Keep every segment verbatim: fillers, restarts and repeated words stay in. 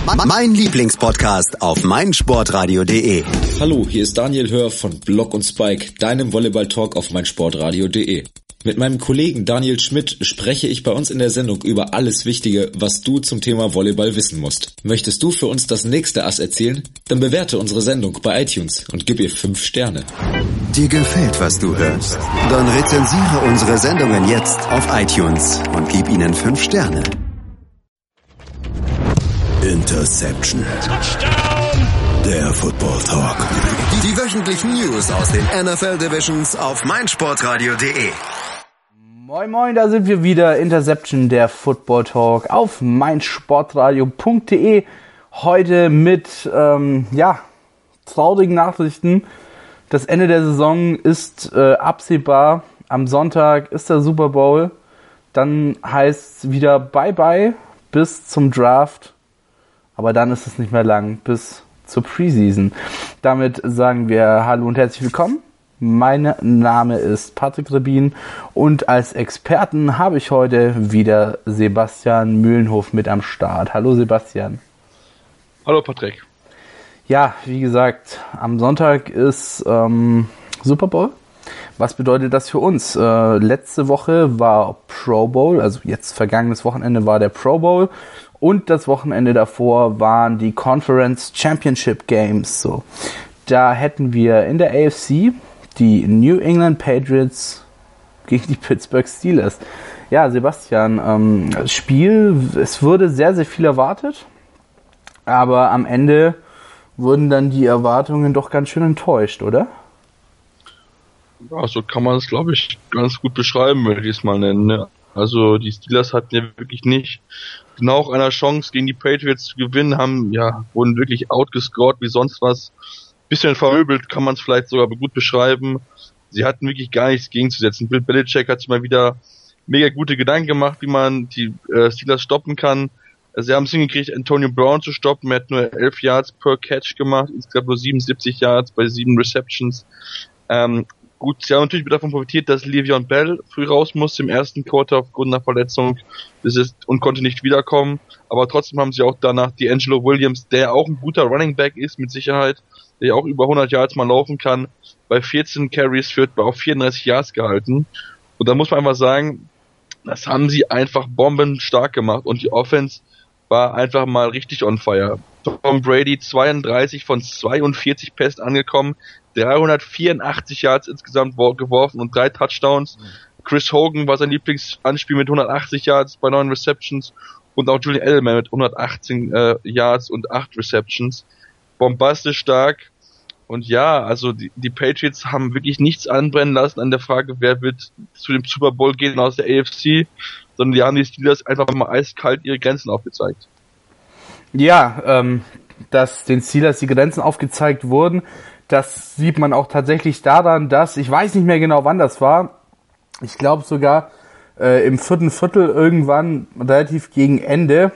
Mein Lieblingspodcast auf meinsportradio punkt de. Hallo, hier ist Daniel Hör von Block und Spike, deinem Volleyball-Talk auf meinsportradio punkt de. Mit meinem Kollegen Daniel Schmidt spreche ich bei uns in der Sendung über alles Wichtige, was du zum Thema Volleyball wissen musst. Möchtest du für uns das nächste Ass erzählen? Dann bewerte unsere Sendung bei iTunes und gib ihr fünf Sterne. Dir gefällt, was du hörst? Dann rezensiere unsere Sendungen jetzt auf iTunes und gib ihnen fünf Sterne. Interception. Touchdown. Der Football Talk. Die, die wöchentlichen News aus den N F L Divisions auf meinsportradio punkt de. Moin Moin, da sind wir wieder. Interception, der Football Talk auf meinsportradio punkt de. Heute mit, ähm, ja, traurigen Nachrichten. Das Ende der Saison ist äh, absehbar. Am Sonntag ist der Super Bowl. Dann heißt es wieder Bye-Bye bis zum Draft. Aber dann ist es nicht mehr lang, bis zur Preseason. Damit sagen wir Hallo und herzlich willkommen. Mein Name ist Patrick Rebin und als Experten habe ich heute wieder Sebastian Mühlenhof mit am Start. Hallo Sebastian. Hallo Patrick. Ja, wie gesagt, am Sonntag ist ähm, Super Bowl. Was bedeutet das für uns? Äh, letzte Woche war Pro Bowl, also jetzt vergangenes Wochenende war der Pro Bowl. Und das Wochenende davor waren die Conference Championship Games. So, da hätten wir in der A F C die New England Patriots gegen die Pittsburgh Steelers. Ja, Sebastian, ähm, das Spiel, es wurde sehr, sehr viel erwartet. Aber am Ende wurden dann die Erwartungen doch ganz schön enttäuscht, oder? Ja, so kann man es, glaube ich, ganz gut beschreiben, würde ich es mal nennen. Ne? Also die Steelers hatten ja wirklich nicht genau auch einer Chance gegen die Patriots zu gewinnen, haben ja wurden wirklich outgescored wie sonst was. Bisschen vermöbelt kann man es vielleicht sogar gut beschreiben. Sie hatten wirklich gar nichts gegenzusetzen. Bill Belichick hat sich mal wieder mega gute Gedanken gemacht, wie man die äh, Steelers stoppen kann. Sie haben es hingekriegt, Antonio Brown zu stoppen. Er hat nur elf Yards per Catch gemacht, insgesamt nur siebenundsiebzig Yards bei sieben Receptions. Ähm, Gut, sie haben natürlich davon profitiert, dass Le'Veon Bell früh raus musste im ersten Quarter aufgrund einer Verletzung das ist, und konnte nicht wiederkommen. Aber trotzdem haben sie auch danach D'Angelo Williams, der auch ein guter Running Back ist mit Sicherheit, der auch über hundert Yards mal laufen kann, bei vierzehn Carries für auf vierunddreißig Yards gehalten. Und da muss man einfach sagen, das haben sie einfach bombenstark gemacht und die Offense war einfach mal richtig on fire. Tom Brady zweiunddreißig von zweiundvierzig Pässen angekommen, dreihundertvierundachtzig Yards insgesamt geworfen und drei Touchdowns. Chris Hogan war sein Lieblingsanspiel mit hundertachtzig Yards bei neun Receptions und auch Julian Edelman mit hundertachtzehn äh, Yards und acht Receptions. Bombastisch stark. Und ja, also die, die Patriots haben wirklich nichts anbrennen lassen an der Frage, wer wird zu dem Super Bowl gehen aus der A F C, sondern die haben die Steelers einfach mal eiskalt ihre Grenzen aufgezeigt. Ja, ähm, dass den Steelers die Grenzen aufgezeigt wurden, das sieht man auch tatsächlich daran, dass, ich weiß nicht mehr genau wann das war, ich glaube sogar äh, im vierten Viertel irgendwann relativ gegen Ende,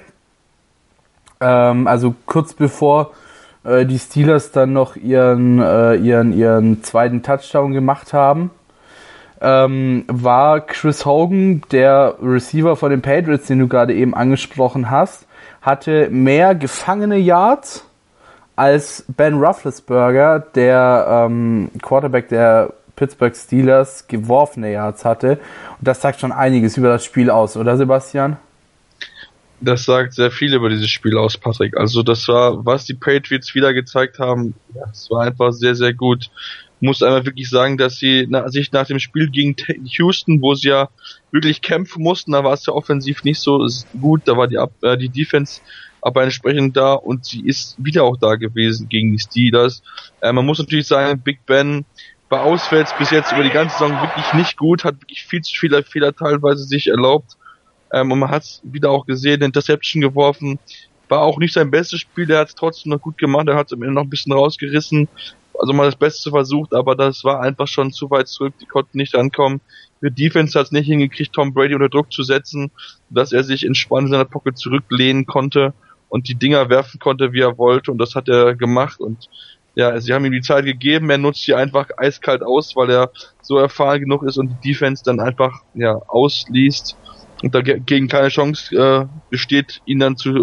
ähm, also kurz bevor äh, die Steelers dann noch ihren, äh, ihren, ihren zweiten Touchdown gemacht haben, ähm, war Chris Hogan, der Receiver von den Patriots, den du gerade eben angesprochen hast, hatte mehr gefangene Yards als Ben Roethlisberger, der ähm, Quarterback der Pittsburgh Steelers, geworfene Yards hatte. Und das sagt schon einiges über das Spiel aus, oder Sebastian? Das sagt sehr viel über dieses Spiel aus, Patrick. Also das war, was die Patriots wieder gezeigt haben, ja, es war einfach sehr, sehr gut. Ich muss einmal wirklich sagen, dass sie na, sich nach dem Spiel gegen Houston, wo sie ja wirklich kämpfen mussten, da war es ja offensiv nicht so gut, da war die, äh, die Defense aber entsprechend da und sie ist wieder auch da gewesen gegen die Steelers. Äh, man muss natürlich sagen, Big Ben war auswärts bis jetzt über die ganze Saison wirklich nicht gut, hat wirklich viel zu viele Fehler teilweise sich erlaubt. Ähm, und man hat es wieder auch gesehen, Interception geworfen. War auch nicht sein bestes Spiel, der hat es trotzdem noch gut gemacht, er hat es am Ende noch ein bisschen rausgerissen. Also mal das Beste versucht, aber das war einfach schon zu weit zurück, die konnten nicht rankommen. Die Defense hat es nicht hingekriegt, Tom Brady unter Druck zu setzen, dass er sich entspannt in seiner Pocket zurücklehnen konnte und die Dinger werfen konnte, wie er wollte, und das hat er gemacht. Und ja, sie haben ihm die Zeit gegeben, er nutzt sie einfach eiskalt aus, weil er so erfahren genug ist und die Defense dann einfach ja ausliest und dagegen keine Chance äh, besteht, ihn dann zu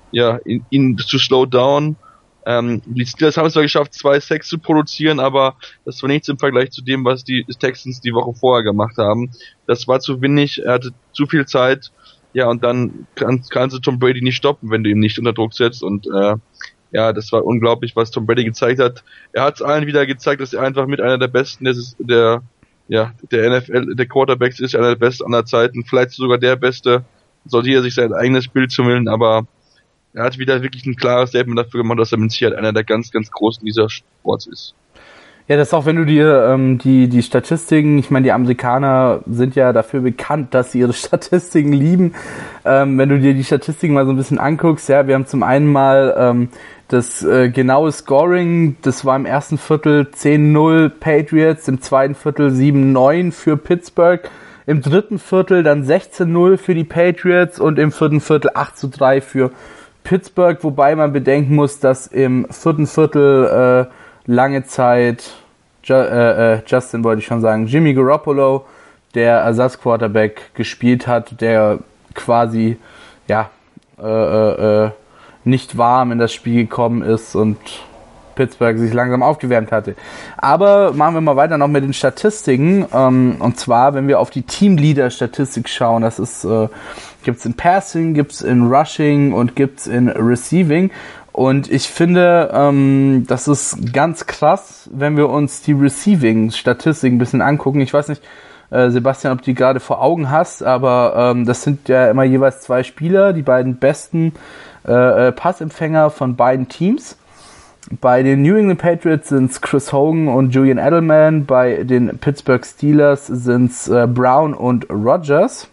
ja, ihn, ihn zu slow down. Ähm, die Steelers haben es zwar geschafft, zwei Sacks zu produzieren, aber das war nichts im Vergleich zu dem, was die Texans die Woche vorher gemacht haben. Das war zu wenig, er hatte zu viel Zeit, ja, und dann kann, kannst du Tom Brady nicht stoppen, wenn du ihn nicht unter Druck setzt, und äh, ja, das war unglaublich, was Tom Brady gezeigt hat. Er hat es allen wieder gezeigt, dass er einfach mit einer der besten, der, der ja, der N F L, der Quarterbacks ist, einer der besten aller Zeiten, vielleicht sogar der beste, sollte jeder sich sein eigenes Bild zumüllen, aber er hat wieder wirklich ein klares Statement dafür gemacht, dass er mit Sicherheit einer der ganz, ganz großen dieser Sports ist. Ja, das ist auch, wenn du dir ähm, die die Statistiken, ich meine, die Amerikaner sind ja dafür bekannt, dass sie ihre Statistiken lieben. Ähm, wenn du dir die Statistiken mal so ein bisschen anguckst, ja, wir haben zum einen mal ähm, das äh, genaue Scoring, das war im ersten Viertel zehn null Patriots, im zweiten Viertel sieben neun für Pittsburgh, im dritten Viertel dann sechzehn null für die Patriots und im vierten Viertel acht zu drei für Pittsburgh, wobei man bedenken muss, dass im vierten Viertel äh, lange Zeit Ju- äh, äh, Justin wollte ich schon sagen, Jimmy Garoppolo, der Ersatzquarterback, gespielt hat, der quasi ja äh, äh, nicht warm in das Spiel gekommen ist und Pittsburgh sich langsam aufgewärmt hatte. Aber machen wir mal weiter noch mit den Statistiken. Ähm, und zwar, wenn wir auf die Teamleader-Statistik schauen, das ist äh, gibt's in Passing, gibt's in Rushing und gibt's in Receiving. Und ich finde, ähm, das ist ganz krass, wenn wir uns die Receiving-Statistiken ein bisschen angucken. Ich weiß nicht, äh, Sebastian, ob du die gerade vor Augen hast, aber ähm, das sind ja immer jeweils zwei Spieler, die beiden besten äh, Passempfänger von beiden Teams. Bei den New England Patriots sind es Chris Hogan und Julian Edelman, bei den Pittsburgh Steelers sind es äh, Brown und Rodgers.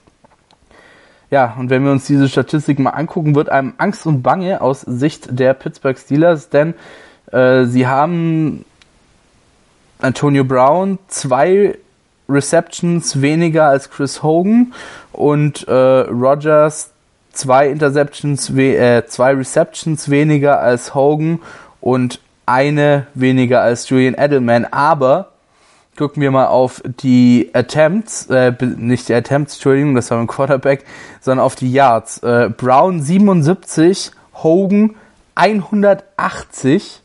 Ja, und wenn wir uns diese Statistik mal angucken, wird einem Angst und Bange aus Sicht der Pittsburgh Steelers, denn äh, sie haben Antonio Brown zwei Receptions weniger als Chris Hogan und äh, Rodgers zwei Interceptions, we- äh, zwei Receptions weniger als Hogan und eine weniger als Julian Edelman, aber gucken wir mal auf die Attempts, äh, nicht die Attempts, Entschuldigung, das war ein Quarterback, sondern auf die Yards. Äh, Brown siebenundsiebzig, Hogan hundertachtzig,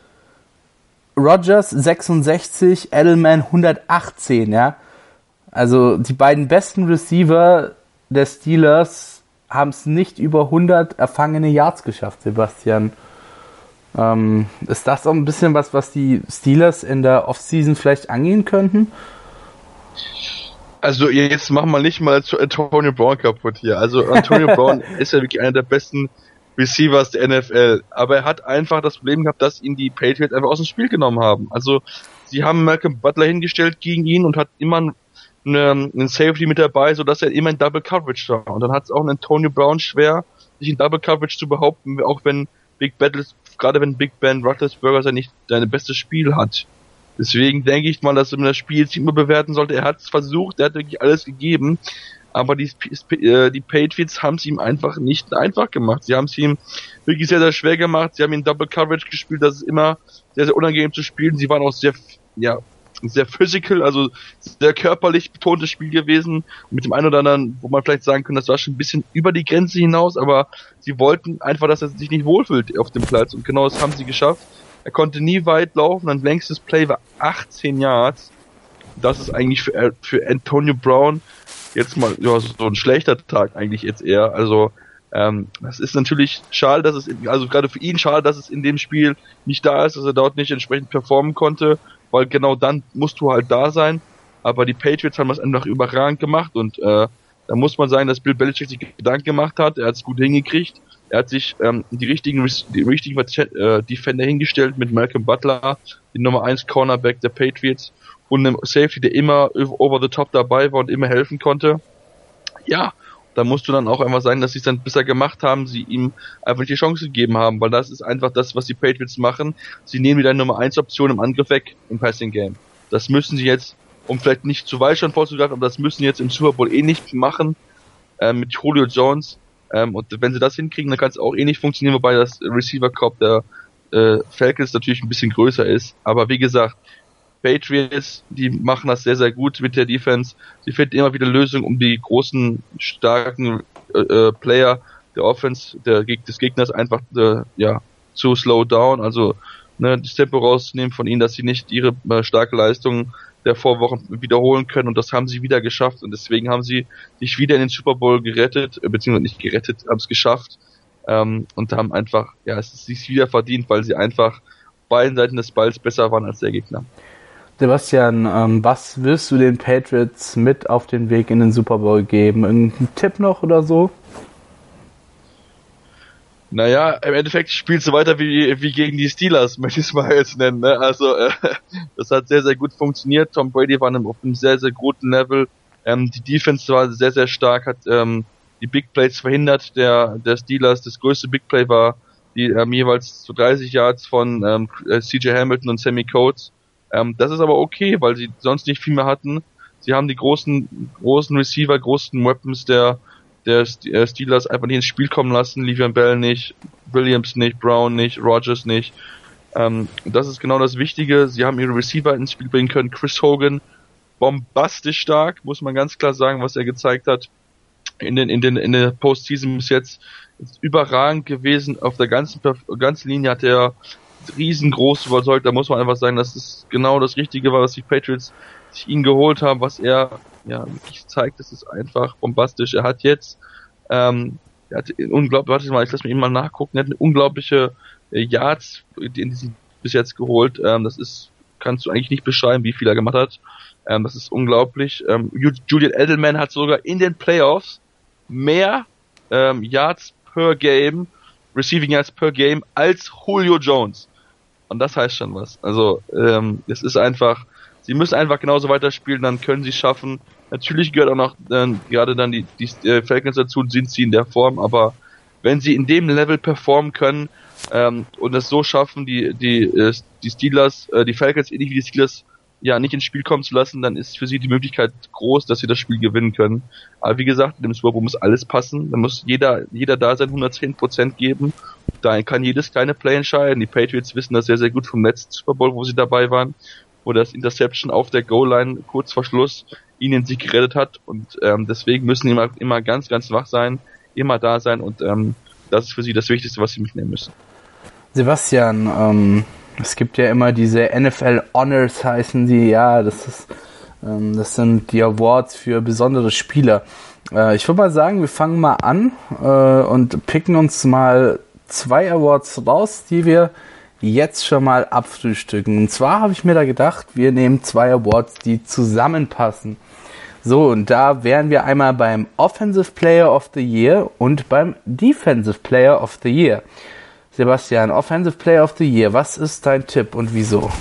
Rodgers sechsundsechzig, Edelman hundertachtzehn, ja. Also die beiden besten Receiver der Steelers haben es nicht über hundert erfangene Yards geschafft, Sebastian. Ähm, ist das auch ein bisschen was, was die Steelers in der Offseason vielleicht angehen könnten? Also jetzt machen wir nicht mal Antonio Brown kaputt hier. Also Antonio Brown ist ja wirklich einer der besten Receivers der N F L, aber er hat einfach das Problem gehabt, dass ihn die Patriots einfach aus dem Spiel genommen haben. Also sie haben Malcolm Butler hingestellt gegen ihn und hat immer einen, einen Safety mit dabei, sodass er immer in Double Coverage war. Und dann hat es auch einen Antonio Brown schwer, sich in Double Coverage zu behaupten, auch wenn Big Battles, gerade wenn Big Ben Roethlisberger sein nicht sein bestes Spiel hat. Deswegen denke ich mal, dass man das Spiel jetzt nicht mehr bewerten sollte. Er hat es versucht, er hat wirklich alles gegeben, aber die, die Patriots haben es ihm einfach nicht einfach gemacht. Sie haben es ihm wirklich sehr, sehr schwer gemacht. Sie haben ihn Double Coverage gespielt, das ist immer sehr, sehr unangenehm zu spielen. Sie waren auch sehr, ja, sehr physical, also sehr körperlich betontes Spiel gewesen. Mit dem einen oder anderen, wo man vielleicht sagen könnte, das war schon ein bisschen über die Grenze hinaus, aber sie wollten einfach, dass er sich nicht wohlfühlt auf dem Platz, und genau das haben sie geschafft. Er konnte nie weit laufen, sein längstes Play war achtzehn Yards. Das ist eigentlich für, für Antonio Brown jetzt mal ja, so ein schlechter Tag eigentlich jetzt eher. Also ähm, das ist natürlich schade, dass es, also gerade für ihn schade, dass es in dem Spiel nicht da ist, dass er dort nicht entsprechend performen konnte, weil genau dann musst du halt da sein. Aber die Patriots haben das einfach überragend gemacht, und äh, da muss man sagen, dass Bill Belichick sich Gedanken gemacht hat. Er hat es gut hingekriegt. Er hat sich ähm, die richtigen die richtigen äh, Defender hingestellt mit Malcolm Butler, die Nummer eins Cornerback der Patriots, und einem Safety, der immer over the top dabei war und immer helfen konnte. Ja, da musst du dann auch einfach sagen, dass sie es dann besser gemacht haben, sie ihm einfach die Chance gegeben haben, weil das ist einfach das, was die Patriots machen. Sie nehmen wieder eine Nummer eins Option im Angriff weg im Passing Game. Das müssen sie jetzt, um vielleicht nicht zu weit schon vorzugreifen, aber das müssen sie jetzt im Super Bowl eh nicht machen, äh, mit Julio Jones. Ähm, und wenn sie das hinkriegen, dann kann es auch eh nicht funktionieren, wobei das Receiver-Corps der äh, Falcons natürlich ein bisschen größer ist. Aber wie gesagt, Patriots, die machen das sehr, sehr gut mit der Defense. Sie finden immer wieder Lösungen, um die großen, starken äh, Player der Offense der, des Gegners einfach äh, ja zu slow down, also ne, das Tempo rauszunehmen von ihnen, dass sie nicht ihre äh, starke Leistung der Vorwochen wiederholen können, und das haben sie wieder geschafft, und deswegen haben sie sich wieder in den Super Bowl gerettet, äh, beziehungsweise nicht gerettet, haben es geschafft ähm, und haben einfach, ja, es ist sich wieder verdient, weil sie einfach beiden Seiten des Balls besser waren als der Gegner. Sebastian, ähm, was willst du den Patriots mit auf den Weg in den Super Bowl geben? Irgendein Tipp noch oder so? Naja, im Endeffekt spielst du weiter wie, wie gegen die Steelers, möchte ich es mal jetzt nennen. Ne? Also äh, das hat sehr, sehr gut funktioniert. Tom Brady war auf einem sehr, sehr guten Level. Ähm, die Defense war sehr, sehr stark, hat ähm, die Big Plays verhindert der, der Steelers. Das größte Big Play war die ähm, jeweils zu dreißig Yards von ähm, C J Hamilton und Sammy Coates. Ähm, das ist aber okay, weil sie sonst nicht viel mehr hatten. Sie haben die großen großen Receiver, großen Weapons der der Steelers einfach nicht ins Spiel kommen lassen. Le'Veon Bell nicht, Williams nicht, Brown nicht, Rodgers nicht. Ähm, das ist genau das Wichtige. Sie haben ihre Receiver ins Spiel bringen können. Chris Hogan, bombastisch stark, muss man ganz klar sagen, was er gezeigt hat in den in den in der Postseason bis jetzt. Ist überragend gewesen. Auf der ganzen ganzen Linie hat er riesengroß überzeugt. Da muss man einfach sagen, dass es genau das Richtige war, was die Patriots sich ihn geholt haben, was er ja wirklich zeigt. Das ist einfach bombastisch. Er hat jetzt ähm, er hat unglaublich, warte mal, ich lass mir ihn mal nachgucken, er hat eine unglaubliche äh, Yards in diesem bis jetzt geholt. Ähm, das ist, kannst du eigentlich nicht beschreiben, wie viel er gemacht hat. Ähm, das ist unglaublich. Ähm, Julian Edelman hat sogar in den Playoffs mehr ähm, Yards per Game, Receiving Yards per Game als Julio Jones. Und das heißt schon was. Also ähm, es ist einfach, sie müssen einfach genauso weiterspielen, dann können sie es schaffen. Natürlich gehört auch noch äh, gerade dann die, die äh, Falcons dazu, sind sie in der Form, aber wenn sie in dem Level performen können ähm, und es so schaffen, die die äh, die Steelers, äh, die Falcons ähnlich wie die Steelers ja nicht ins Spiel kommen zu lassen, dann ist für sie die Möglichkeit groß, dass sie das Spiel gewinnen können. Aber wie gesagt, in dem Super Bowl muss alles passen, da muss jeder jeder da sein hundertzehn Prozent geben. Da kann jedes kleine Play entscheiden. Die Patriots wissen das sehr, sehr gut vom letzten Super Bowl, wo sie dabei waren, wo das Interception auf der Goal-Line kurz vor Schluss ihnen sie gerettet hat, und ähm, deswegen müssen sie immer, immer ganz, ganz wach sein, immer da sein, und ähm, das ist für sie das Wichtigste, was sie mitnehmen müssen. Sebastian, ähm, es gibt ja immer diese N F L Honors, heißen die, ja, das ist, ähm, das sind die Awards für besondere Spieler. Äh, ich würde mal sagen, wir fangen mal an äh, und picken uns mal zwei Awards raus, die wir jetzt schon mal abfrühstücken. Und zwar habe ich mir da gedacht, wir nehmen zwei Awards, die zusammenpassen. So, und da wären wir einmal beim Offensive Player of the Year und beim Defensive Player of the Year. Sebastian, Offensive Player of the Year, was ist dein Tipp und wieso?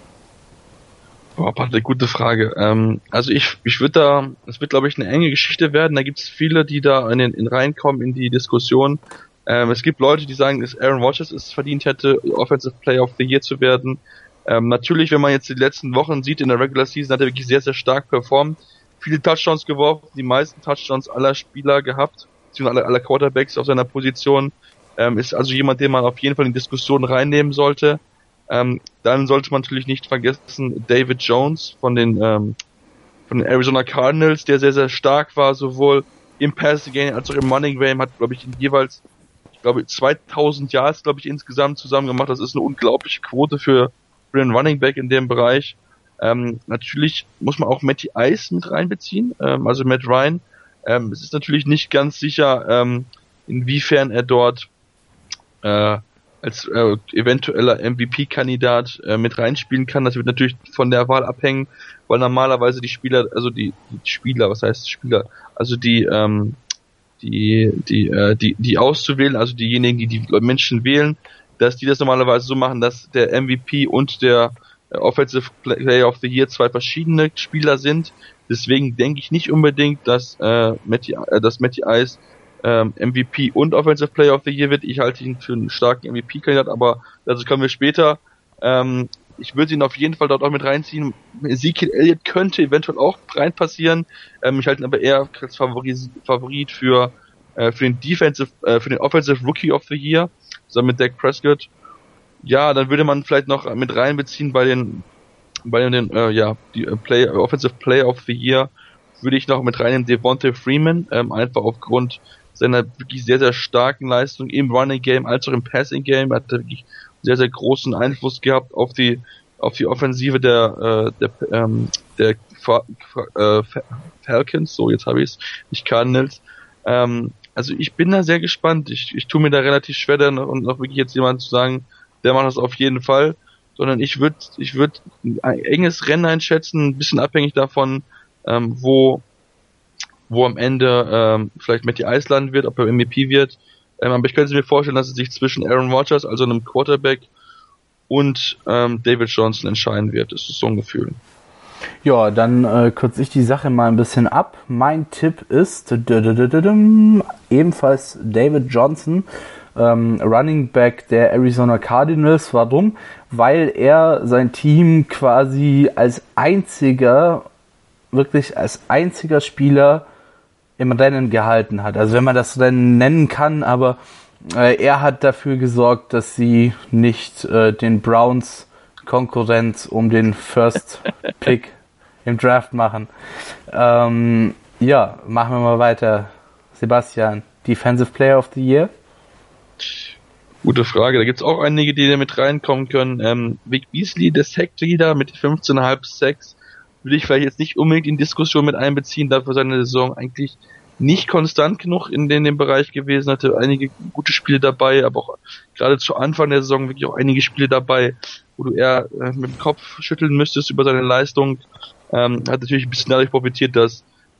Oh, eine gute Frage. Ähm, also ich, ich würde da, es wird glaube ich eine enge Geschichte werden. Da gibt es viele, die da in den in reinkommen in die Diskussion. Ähm, es gibt Leute, die sagen, dass Aaron Rodgers es verdient hätte, Offensive Player of the Year zu werden. Ähm, natürlich, wenn man jetzt die letzten Wochen sieht, in der Regular Season hat er wirklich sehr, sehr stark performt. Viele Touchdowns geworfen, die meisten Touchdowns aller Spieler gehabt, beziehungsweise aller, aller Quarterbacks auf seiner Position. Ähm, ist also jemand, den man auf jeden Fall in die Diskussion reinnehmen sollte. Ähm, dann sollte man natürlich nicht vergessen David Jones von den, ähm, von den Arizona Cardinals, der sehr, sehr stark war, sowohl im Passing Game als auch im Running Game, hat, glaube ich, in jeweils ich glaube, zweitausend Yards, glaube ich, insgesamt zusammen gemacht. Das ist eine unglaubliche Quote für, für einen Running Back in dem Bereich. Ähm, natürlich muss man auch Matty Ice mit reinbeziehen, ähm, also Matt Ryan. Ähm, es ist natürlich nicht ganz sicher, ähm, inwiefern er dort äh, als äh, eventueller M V P-Kandidat äh, mit reinspielen kann. Das wird natürlich von der Wahl abhängen, weil normalerweise die Spieler, also die, die Spieler, was heißt Spieler, also die ähm, die die äh, die die auszuwählen, also diejenigen, die die Menschen wählen, dass die das normalerweise so machen, dass der M V P und der äh, Offensive Player of the Year zwei verschiedene Spieler sind. Deswegen denke ich nicht unbedingt, dass äh, Matty, äh, dass Matty Ice ähm, M V P und Offensive Player of the Year wird. Ich halte ihn für einen starken M V P-Kandidat, aber dazu kommen wir später. Ähm, ich würde ihn auf jeden Fall dort auch mit reinziehen. Ezekiel Elliott könnte eventuell auch rein passieren. Ähm, ich halte ihn aber eher als Favorit, Favorit für äh, für den Defensive, äh, für den Offensive Rookie of the Year, zusammen mit Dak Prescott. Ja, dann würde man vielleicht noch mit reinbeziehen bei den bei den äh, ja die äh, Play, Offensive Player of the Year würde ich noch mit reinnehmen Devonta Freeman, ähm, einfach aufgrund seiner wirklich sehr, sehr starken Leistung im Running Game als auch im Passing Game. Er hat wirklich sehr, sehr großen Einfluss gehabt auf die auf die Offensive der äh, der ähm, der Fa- Fa- äh, Falcons. So, jetzt habe ich es, nicht Cardinals. Ähm, also ich bin da sehr gespannt. Ich, ich tue mir da relativ schwer, dann und noch wirklich jetzt jemand zu sagen, der macht das auf jeden Fall. Sondern ich würde ich würde ein enges Rennen einschätzen, ein bisschen abhängig davon, ähm, wo wo am Ende ähm, vielleicht Matty Ice landen wird, ob er M V P wird. Ähm, aber ich könnte mir vorstellen, dass es sich zwischen Aaron Rodgers, also einem Quarterback, und ähm, David Johnson entscheiden wird. Das ist so ein Gefühl. Ja, dann äh, kürze ich die Sache mal ein bisschen ab. Mein Tipp ist ebenfalls David Johnson, ähm, Running Back der Arizona Cardinals. Warum? Weil er sein Team quasi als einziger, wirklich als einziger Spieler im Rennen gehalten hat. Also wenn man das Rennen nennen kann, aber äh, er hat dafür gesorgt, dass sie nicht äh, den Browns Konkurrenz um den First Pick im Draft machen. Ähm, ja, machen wir mal weiter. Sebastian, Defensive Player of the Year? Gute Frage. Da gibt es auch einige, die da mit reinkommen können. Ähm, Vic Beasley, der Sack-Leader mit fünfzehn Komma fünf Sacks, will ich vielleicht jetzt nicht unbedingt in Diskussion mit einbeziehen, dafür seine Saison eigentlich nicht konstant genug in, in dem Bereich gewesen, hatte einige gute Spiele dabei, aber auch gerade zu Anfang der Saison wirklich auch einige Spiele dabei, wo du eher äh, mit dem Kopf schütteln müsstest über seine Leistung. Ähm, hat natürlich ein bisschen dadurch profitiert, dass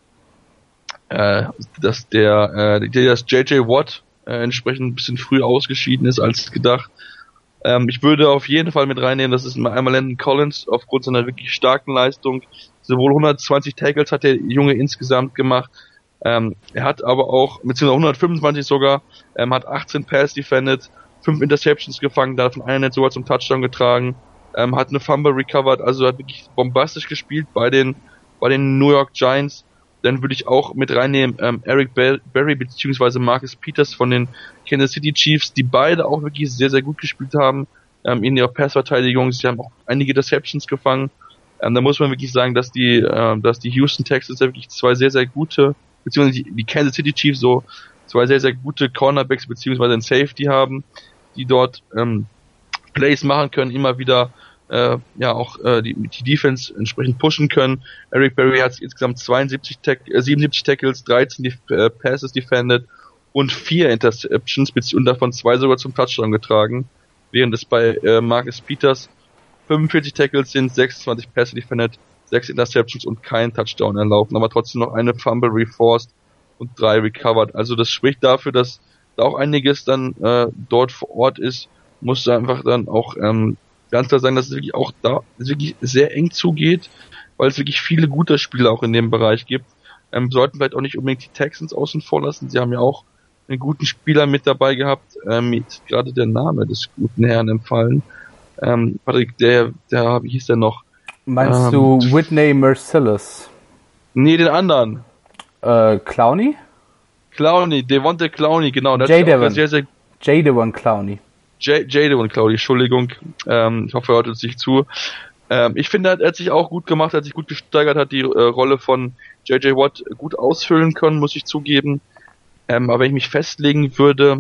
äh, dass der äh, dass J J Watt äh, entsprechend ein bisschen früh ausgeschieden ist als gedacht. Ähm, ich würde auf jeden Fall mit reinnehmen, das ist einmal Landon Collins aufgrund seiner wirklich starken Leistung. Sowohl hundertzwanzig Tackles hat der Junge insgesamt gemacht. Ähm, er hat aber auch, beziehungsweise hundertfünfundzwanzig sogar, ähm, hat achtzehn Pass defended, fünf Interceptions gefangen, davon eine nicht sogar zum Touchdown getragen, ähm, hat eine Fumble recovered, also hat wirklich bombastisch gespielt bei den bei den New York Giants. Dann würde ich auch mit reinnehmen ähm, Eric Berry beziehungsweise Marcus Peters von den Kansas City Chiefs, die beide auch wirklich sehr, sehr gut gespielt haben ähm, in ihrer Passverteidigung. Sie haben auch einige Interceptions gefangen. Ähm, da muss man wirklich sagen, dass die äh, dass die Houston Texans wirklich zwei sehr, sehr gute, beziehungsweise die, die Kansas City Chiefs so zwei sehr, sehr gute Cornerbacks beziehungsweise ein Safety haben, die dort ähm, Plays machen können, immer wieder äh, ja auch äh, die, die Defense entsprechend pushen können. Eric Berry hat insgesamt zweiundsiebzig Tack- äh, siebenundsiebzig Tackles, dreizehn Def- äh, Passes defended und vier Interceptions, und davon zwei sogar zum Touchdown getragen, während es bei äh, Marcus Peters fünfundvierzig Tackles sind, sechsundzwanzig Pässe defended, sechs Interceptions und kein Touchdown erlaufen, aber trotzdem noch eine Fumble reforced und drei recovered. Also das spricht dafür, dass da auch einiges dann äh, dort vor Ort ist. Muss da einfach dann auch ähm, ganz klar sagen, dass es wirklich auch da es wirklich sehr eng zugeht, weil es wirklich viele gute Spieler auch in dem Bereich gibt. Ähm, sollten vielleicht auch nicht unbedingt die Texans außen vor lassen. Sie haben ja auch einen guten Spieler mit dabei gehabt. Ähm, ist gerade der Name des guten Herrn empfallen. Ähm, Patrick, der, der, wie hieß der noch? Meinst ähm, du Whitney Mercilus? Nee, den anderen. Äh, Clowney? Clowney, Devontae Clowney, genau. Jadavion. Sehr, sehr Jadavion Clowney. Jadavion Clowney, Entschuldigung. Ähm, ich hoffe, er hört uns nicht zu. Ähm, ich finde, er hat sich auch gut gemacht, hat sich gut gesteigert, hat die äh, Rolle von J J Watt gut ausfüllen können, muss ich zugeben. Ähm, aber wenn ich mich festlegen würde,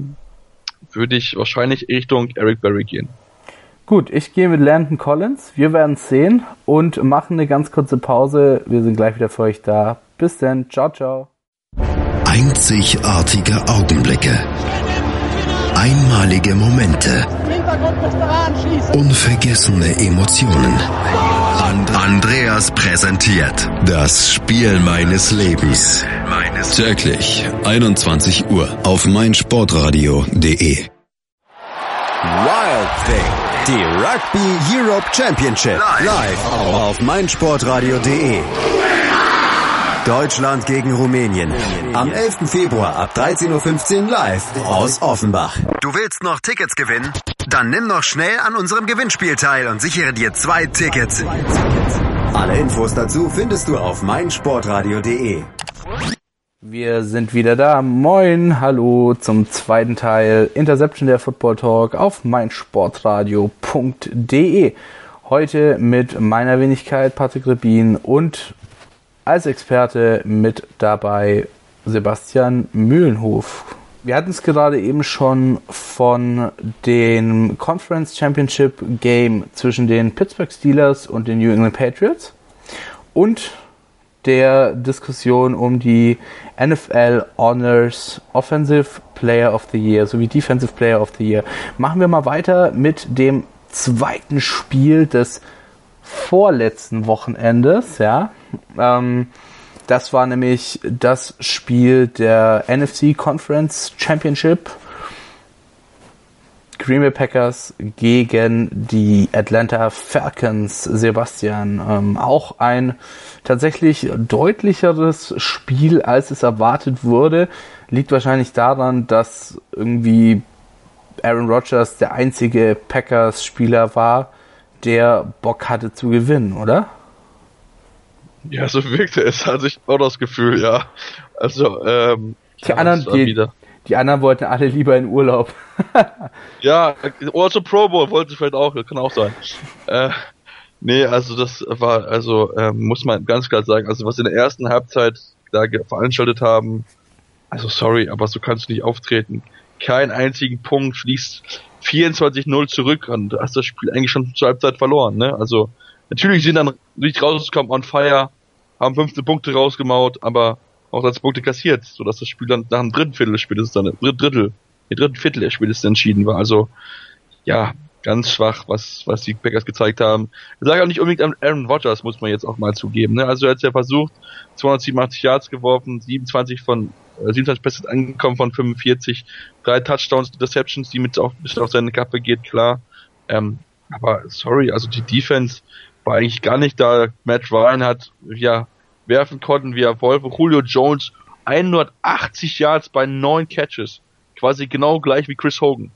würde ich wahrscheinlich Richtung Eric Berry gehen. Gut, ich gehe mit Landon Collins. Wir werden es sehen und machen eine ganz kurze Pause. Wir sind gleich wieder für euch da. Bis dann. Ciao, ciao. Einzigartige Augenblicke. Einmalige Momente. Unvergessene Emotionen. And- Andreas präsentiert das Spiel meines Lebens. Täglich einundzwanzig Uhr auf meinsportradio punkt de. Wild Thing. Die Rugby Europe Championship. Live auf meinsportradio punkt de. Deutschland gegen Rumänien. Am elften Februar ab dreizehn Uhr fünfzehn live aus Offenbach. Du willst noch Tickets gewinnen? Dann nimm noch schnell an unserem Gewinnspiel teil und sichere dir zwei Tickets. Alle Infos dazu findest du auf meinsportradio punkt de. Wir sind wieder da. Moin, hallo zum zweiten Teil Interception der Football Talk auf meinsportradio punkt de. Heute mit meiner Wenigkeit Patrick Rebin und als Experte mit dabei Sebastian Mühlenhof. Wir hatten es gerade eben schon von dem Conference Championship Game zwischen den Pittsburgh Steelers und den New England Patriots und der Diskussion um die N F L Honors Offensive Player of the Year sowie Defensive Player of the Year. Machen wir mal weiter mit dem zweiten Spiel des vorletzten Wochenendes. Ja, ähm, das war nämlich das Spiel der N F C Conference Championship. Green Bay Packers gegen die Atlanta Falcons. Sebastian, ähm, auch ein tatsächlich deutlicheres Spiel, als es erwartet wurde. Liegt wahrscheinlich daran, dass irgendwie Aaron Rodgers der einzige Packers-Spieler war, der Bock hatte zu gewinnen, oder? Ja, so wirkte es, hatte ich auch das Gefühl, ja. Also, ähm, die anderen, die, die anderen wollten alle lieber in Urlaub. Ja, oder zum Pro Bowl wollte ich vielleicht auch, kann auch sein. Äh, nee, also das war, also ähm, muss man ganz klar sagen, also was in der ersten Halbzeit da veranstaltet haben, also sorry, aber so kannst du nicht auftreten. Keinen einzigen Punkt, fließt vierundzwanzig null zurück und du hast das Spiel eigentlich schon zur Halbzeit verloren, ne? Also natürlich sind dann nicht rausgekommen on fire, haben fünfzehn Punkte rausgemaut, aber auch als Punkte kassiert, sodass das Spiel dann nach dem dritten Viertel spätestens dann, Dritt, Drittel, der dritten Viertel der spätestens entschieden war. Also, ja, ganz schwach, was, was die Packers gezeigt haben. Ich sage auch nicht unbedingt an Aaron Rodgers, muss man jetzt auch mal zugeben, ne? Also, er hat ja versucht, zweihundertsiebenundachtzig Yards geworfen, siebenundzwanzig von, äh, siebenundzwanzig Pässe angekommen von fünfundvierzig, drei Touchdowns, Interceptions, die mit auch ein bisschen auf seine Kappe geht, klar. Ähm, aber, sorry, also die Defense war eigentlich gar nicht da. Matt Ryan hat, ja, werfen konnten, wie er wollte. Julio Jones hundertachtzig Yards bei neun Catches. Quasi genau gleich wie Chris Hogan.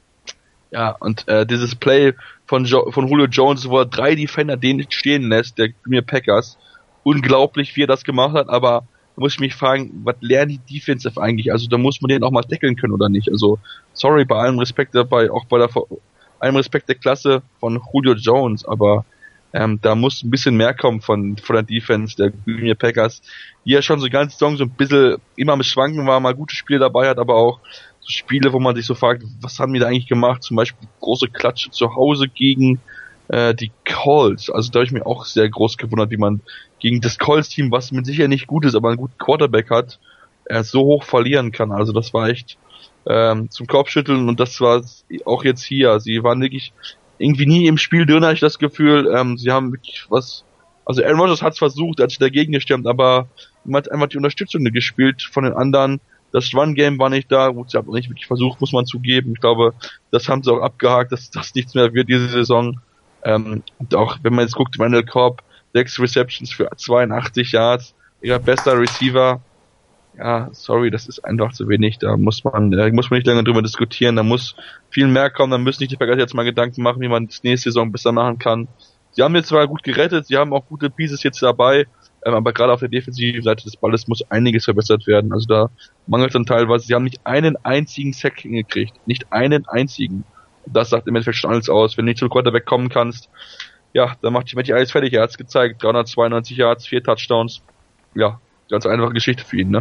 Ja, und äh, dieses Play von, jo- von Julio Jones, wo er drei Defender den stehen lässt, der mir Packers. Unglaublich, wie er das gemacht hat, aber da muss ich mich fragen, was lernen die Defensive eigentlich? Also da muss man den auch mal tackeln können oder nicht? Also, sorry, bei allem Respekt dabei, auch bei der allem Respekt der Klasse von Julio Jones, aber Ähm, da muss ein bisschen mehr kommen von, von der Defense der Green Bay Packers, die ja schon so ganz Saison so ein bisschen immer am Schwanken war, mal gute Spiele dabei hat, aber auch so Spiele, wo man sich so fragt, was haben die da eigentlich gemacht? Zum Beispiel große Klatsche zu Hause gegen äh, die Colts. Also da habe ich mir auch sehr groß gewundert, wie man gegen das Colts-Team, was mit sicher nicht gut ist, aber einen guten Quarterback hat, äh, so hoch verlieren kann. Also das war echt ähm, zum Kopfschütteln und das war auch jetzt hier. Sie waren wirklich irgendwie nie im Spiel drin, habe ich das Gefühl. Ähm, sie haben wirklich was, also Aaron Rodgers hat es versucht, er hat sich dagegen gestimmt, aber man hat einfach die Unterstützung gespielt von den anderen. Das Run-Game war nicht da, gut, sie haben auch nicht wirklich versucht, muss man zugeben. Ich glaube, das haben sie auch abgehakt, dass das nichts mehr wird diese Saison. Ähm, und auch, wenn man jetzt guckt, Randall Cobb, sechs Receptions für zweiundachtzig Yards, ihr bester Receiver. Ja, sorry, das ist einfach zu wenig. Da muss man, da muss man nicht lange drüber diskutieren. Da muss viel mehr kommen. Da müssen sich die Packers jetzt mal Gedanken machen, wie man das nächste Saison besser machen kann. Sie haben jetzt zwar gut gerettet, sie haben auch gute Pieces jetzt dabei, ähm, aber gerade auf der defensiven Seite des Balles muss einiges verbessert werden. Also da mangelt dann teilweise. Sie haben nicht einen einzigen Sack hingekriegt, nicht einen einzigen. Das sagt im Endeffekt schon alles aus. Wenn du nicht zum Quarterback kommen kannst, ja, dann macht die alles fertig. Er hat's gezeigt. dreihundertzweiundneunzig Yards, vier Touchdowns. Ja, ganz einfache Geschichte für ihn, ne?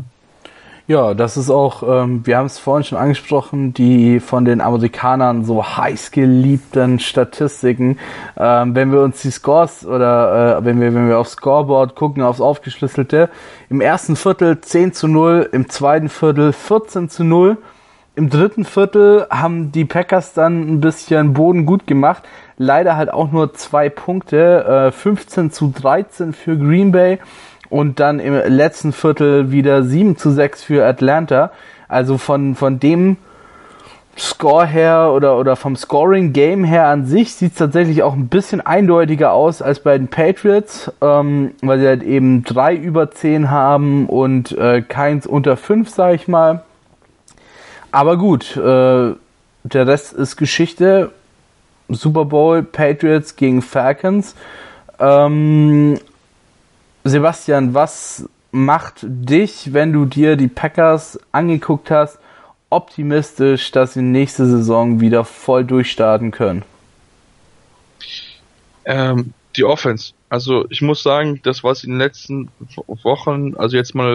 Ja, das ist auch, ähm, wir haben es vorhin schon angesprochen, die von den Amerikanern so heiß geliebten Statistiken. Ähm, wenn wir uns die Scores oder äh, wenn wir wenn wir aufs Scoreboard gucken, aufs Aufgeschlüsselte, im ersten Viertel zehn zu null, im zweiten Viertel vierzehn zu null. Im dritten Viertel haben die Packers dann ein bisschen Boden gut gemacht. Leider halt auch nur zwei Punkte, äh, fünfzehn zu dreizehn für Green Bay. Und dann im letzten Viertel wieder sieben zu sechs für Atlanta. Also von, von dem Score her oder, oder vom Scoring-Game her an sich sieht es tatsächlich auch ein bisschen eindeutiger aus als bei den Patriots, ähm, weil sie halt eben drei über zehn haben und äh, keins unter fünf, sag ich mal. Aber gut, äh, der Rest ist Geschichte. Super Bowl, Patriots gegen Falcons. Ähm... Sebastian, was macht dich, wenn du dir die Packers angeguckt hast, optimistisch, dass sie nächste Saison wieder voll durchstarten können? Ähm, die Offense. Also ich muss sagen, das, was in den letzten Wochen, also jetzt mal vielleicht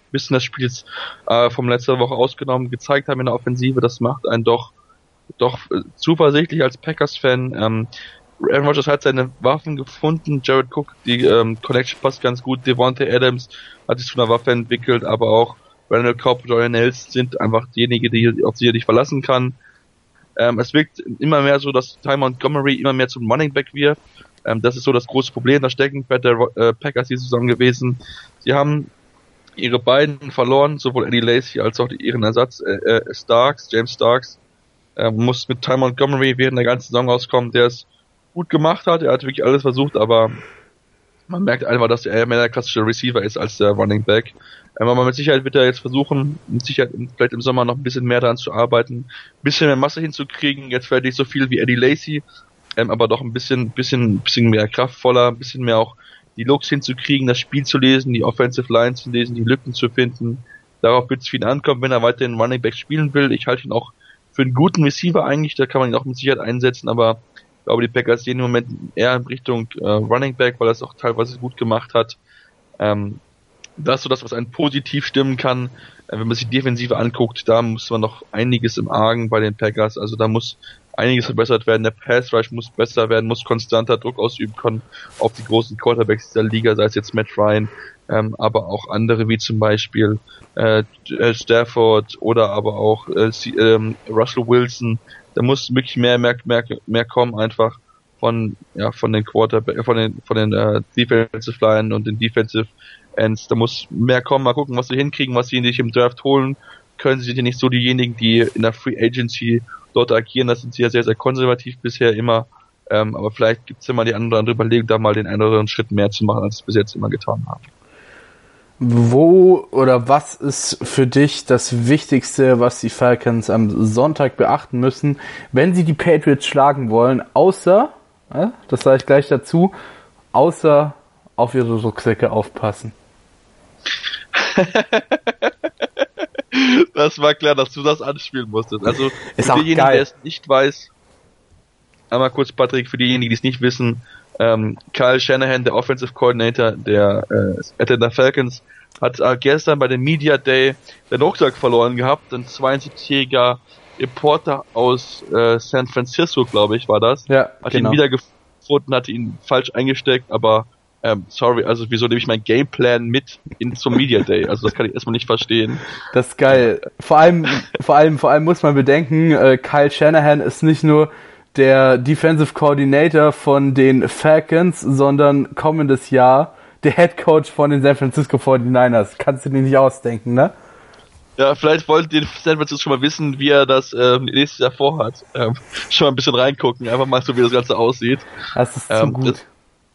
bisschen das Spiel jetzt äh, vom letzter Woche ausgenommen gezeigt haben in der Offensive, das macht einen doch doch äh, zuversichtlich als Packers-Fan. Ähm, Aaron Rodgers hat seine Waffen gefunden, Jared Cook, die ähm, Connection passt ganz gut, Devontae Adams hat sich zu einer Waffe entwickelt, aber auch Randall Cobb und Jordan Nelson sind einfach diejenigen, die auf die er dich verlassen kann. Ähm, es wirkt immer mehr so, dass Ty Montgomery immer mehr zum Running Back wird. Ähm, das ist so das große Problem, das Steckenpferd der äh, Packers diese Saison gewesen. Sie haben ihre beiden verloren, sowohl Eddie Lacy als auch ihren Ersatz äh, äh, Starks, James Starks. Ähm, muss mit Ty Montgomery während der ganzen Saison rauskommen, der es gut gemacht hat. Er hat wirklich alles versucht, aber man merkt einfach, dass er mehr der klassische Receiver ist als der Running Back. Aber man mit Sicherheit wird er jetzt versuchen, mit Sicherheit vielleicht im Sommer noch ein bisschen mehr daran zu arbeiten, ein bisschen mehr Masse hinzukriegen. Jetzt vielleicht nicht so viel wie Eddie Lacy, ähm, aber doch ein bisschen, bisschen, bisschen mehr kraftvoller, ein bisschen mehr auch die Looks hinzukriegen, das Spiel zu lesen, die Offensive Line zu lesen, die Lücken zu finden. Darauf wird es für ihn ankommen, wenn er weiterhin Running Back spielen will. Ich halte ihn auch für einen guten Receiver eigentlich, da kann man ihn auch mit Sicherheit einsetzen, aber ich glaube, die Packers sehen im Moment eher in Richtung äh, Running Back, weil er es auch teilweise gut gemacht hat. Ähm, das ist so das, was einen positiv stimmen kann. Äh, wenn man sich die Defensive anguckt, da muss man noch einiges im Argen bei den Packers. Also da muss einiges verbessert werden. Der Pass Rush muss besser werden, muss konstanter Druck ausüben können auf die großen Quarterbacks dieser Liga, sei es jetzt Matt Ryan, ähm, aber auch andere wie zum Beispiel äh, Stafford oder aber auch äh, äh, Russell Wilson. Da muss wirklich mehr, mehr, mehr, mehr kommen einfach von, ja, von den Quarterback, von den, von den äh, Defensive Line und den Defensive Ends. Da muss mehr kommen. Mal gucken, was sie hinkriegen, was sie sich im Draft holen können. Sie sind ja nicht so diejenigen, die in der Free Agency dort agieren. Das sind sie ja sehr, sehr konservativ bisher immer. Ähm, aber vielleicht gibt es ja mal die andere, andere Überlegung, da mal den einen oder anderen Schritt mehr zu machen, als sie bis jetzt immer getan haben. Wo oder was ist für dich das Wichtigste, was die Falcons am Sonntag beachten müssen, wenn sie die Patriots schlagen wollen, außer, äh, das sage ich gleich dazu, außer auf ihre Rucksäcke aufpassen? Das war klar, dass du das anspielen musstest. Also ist für auch denjenigen, geil. der es nicht weiß, einmal kurz Patrick, für diejenigen, die es nicht wissen, ähm, Kyle Shanahan, der Offensive Coordinator der äh, Atlanta Falcons, hat äh, gestern bei dem Media Day den Rucksack verloren gehabt. Ein zweiundsiebzigjähriger Reporter aus äh, San Francisco, glaube ich, war das. Ja, hat genau. ihn wiedergefunden, hatte ihn falsch eingesteckt, aber ähm, sorry, also wieso nehme ich meinen Gameplan mit in zum Media Day? Also das kann ich erstmal nicht verstehen. Das ist geil. Vor allem, vor allem, vor allem muss man bedenken, äh, Kyle Shanahan ist nicht nur der Defensive Coordinator von den Falcons, sondern kommendes Jahr der Head Coach von den San Francisco forty-niners. Kannst du dir nicht ausdenken, ne? Ja, vielleicht wollten die San Francisco schon mal wissen, wie er das ähm, nächstes Jahr vorhat. Ähm, schon mal ein bisschen reingucken, einfach mal so, wie das Ganze aussieht. Das ist ähm, zu gut. Das,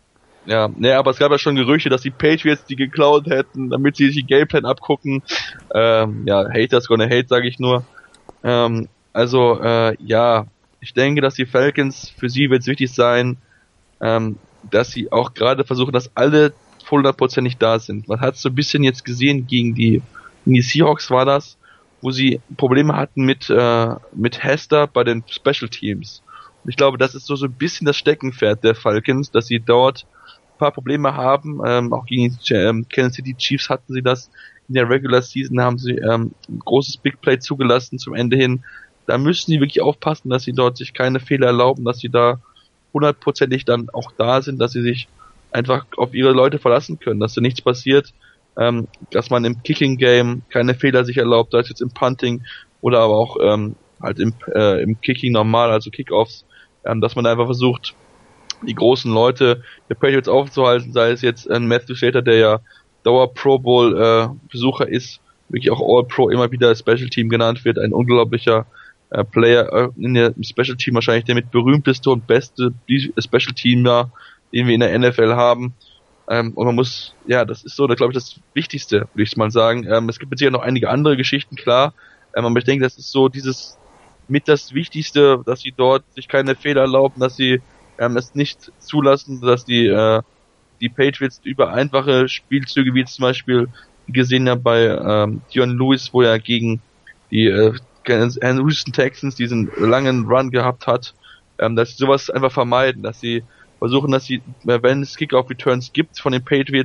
ja, ne, aber es gab ja schon Gerüchte, dass die Patriots die geklaut hätten, damit sie sich den Gameplan abgucken. Ähm, ja, Haters gonna hate, sage ich nur. Ähm, also, äh, ja, ich denke, dass die Falcons, für sie wird es wichtig sein, ähm, dass sie auch gerade versuchen, dass alle hundertprozentig da sind. Man hat so ein bisschen jetzt gesehen gegen die, gegen die Seahawks war das, wo sie Probleme hatten mit äh, mit Hester bei den Special Teams. Und ich glaube, das ist so so ein bisschen das Steckenpferd der Falcons, dass sie dort ein paar Probleme haben. Ähm, auch gegen die ähm, Kansas City Chiefs hatten sie das. In der Regular Season haben sie ähm, ein großes Big Play zugelassen zum Ende hin. Da müssen sie wirklich aufpassen, dass sie dort sich keine Fehler erlauben, dass sie da hundertprozentig dann auch da sind, dass sie sich einfach auf ihre Leute verlassen können, dass da nichts passiert, ähm, dass man im Kicking-Game keine Fehler sich erlaubt, sei es jetzt im Punting oder aber auch ähm, halt im, äh, im Kicking normal, also Kickoffs, ähm, dass man einfach versucht, die großen Leute der Patriots aufzuhalten, sei es jetzt ein Matthew Slater, der ja Dauer-Pro Bowl-Besucher äh, ist, wirklich auch All-Pro immer wieder Special Team genannt wird, ein unglaublicher äh, Player in der Special Team, wahrscheinlich der mit berühmteste und beste Special Teamer, den wir in der N F L haben. Ähm, und man muss, ja, das ist so, da glaube ich, das Wichtigste, würde ich mal sagen. Ähm, es gibt jetzt hier noch einige andere Geschichten, klar, ähm, aber ich denke, das ist so dieses mit das Wichtigste, dass sie dort sich keine Fehler erlauben, dass sie ähm, es nicht zulassen, dass die äh, die Patriots über einfache Spielzüge, wie zum Beispiel gesehen ja bei ähm, Dion Lewis, wo er gegen die äh, Houston Texans diesen langen Run gehabt hat, ähm, dass sie sowas einfach vermeiden, dass sie versuchen, dass sie, wenn es Kickoff-Returns gibt von den Patriots,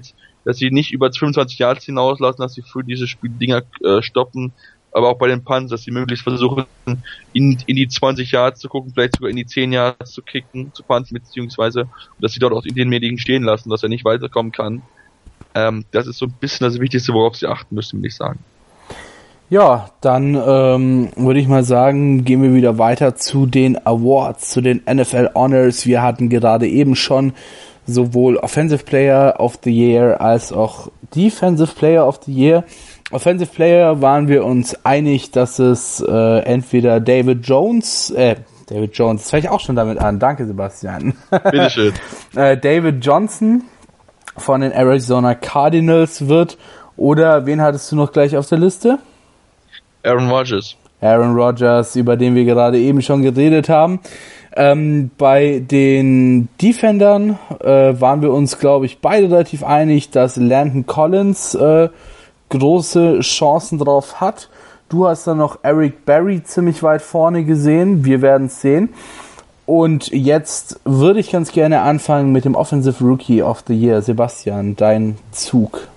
dass sie nicht über fünfundzwanzig Yards hinauslassen, dass sie für diese Spiel Dinger äh, stoppen, aber auch bei den Punts, dass sie möglichst versuchen, in, in die zwanzig Yards zu gucken, vielleicht sogar in die zehn Yards zu kicken, zu punten, beziehungsweise, dass sie dort auch in den Medigen stehen lassen, dass er nicht weiterkommen kann. Ähm, das ist so ein bisschen das Wichtigste, worauf sie achten müssen, würde ich sagen. Ja, dann ähm, würde ich mal sagen, gehen wir wieder weiter zu den Awards, zu den N F L Honors. Wir hatten gerade eben schon sowohl Offensive Player of the Year als auch Defensive Player of the Year. Offensive Player waren wir uns einig, dass es äh, entweder David Jones, äh, David Jones, das fange ich auch schon damit an. Danke, Sebastian. Bitteschön. äh, David Johnson von den Arizona Cardinals wird, oder wen hattest du noch gleich auf der Liste? Aaron Rodgers. Aaron Rodgers, über den wir gerade eben schon geredet haben. Ähm, bei den Defendern äh, waren wir uns, glaube ich, beide relativ einig, dass Landon Collins äh, große Chancen drauf hat. Du hast dann noch Eric Berry ziemlich weit vorne gesehen. Wir werden es sehen. Und jetzt würde ich ganz gerne anfangen mit dem Offensive Rookie of the Year. Sebastian, dein Zug.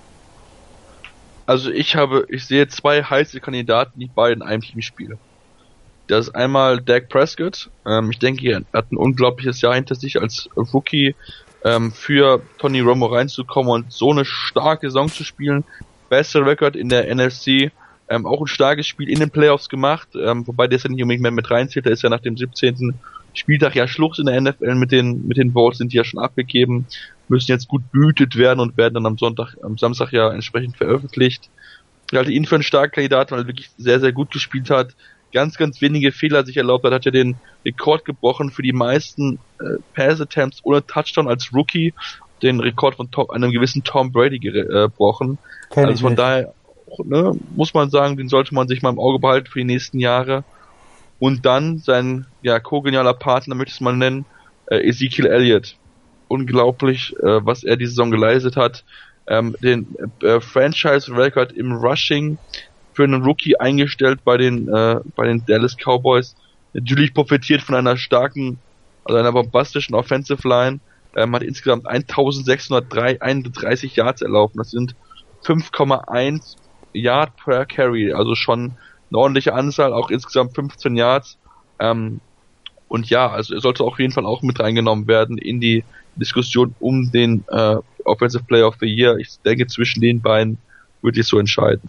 Also ich habe, ich sehe zwei heiße Kandidaten, die beide in einem Team spielen. Das ist einmal Dak Prescott. Ähm, ich denke, er hat ein unglaubliches Jahr hinter sich als Rookie, ähm, für Tony Romo reinzukommen und so eine starke Saison zu spielen. Bester Record in der N F C. Ähm, auch ein starkes Spiel in den Playoffs gemacht, ähm, wobei der ist ja nicht unbedingt mehr mit reinzählt. Der ist ja nach dem siebzehnten Spieltag ja Schluss in der N F L mit den mit den Bowls, sind die ja schon abgegeben, müssen jetzt gut behütet werden und werden dann am Sonntag, am Samstag ja entsprechend veröffentlicht. Ich halte ihn für einen starken Kandidaten, weil er wirklich sehr, sehr gut gespielt hat, ganz, ganz wenige Fehler sich erlaubt hat, hat ja den Rekord gebrochen für die meisten äh, Pass-Attempts ohne Touchdown als Rookie, den Rekord von Tom, einem gewissen Tom Brady gebrochen. Kenn also von daher, ne, muss man sagen, den sollte man sich mal im Auge behalten für die nächsten Jahre. Und dann sein, ja, kogenialer Partner, möchte ich es mal nennen, äh, Ezekiel Elliott. Unglaublich, äh, was er diese Saison geleistet hat. Ähm, den äh, Franchise-Record im Rushing für einen Rookie eingestellt bei den äh, bei den Dallas Cowboys. Natürlich profitiert von einer starken, also einer bombastischen Offensive Line. Ähm, hat insgesamt eintausendsechshundertdreiunddreißig Yards erlaufen. Das sind fünf Komma eins Yard per Carry, also schon eine ordentliche Anzahl, auch insgesamt fünfzehn Yards. Ähm, und ja, also er sollte auf jeden Fall auch mit reingenommen werden in die Diskussion um den äh, Offensive Player of the Year. Ich denke, zwischen den beiden würde ich so entscheiden.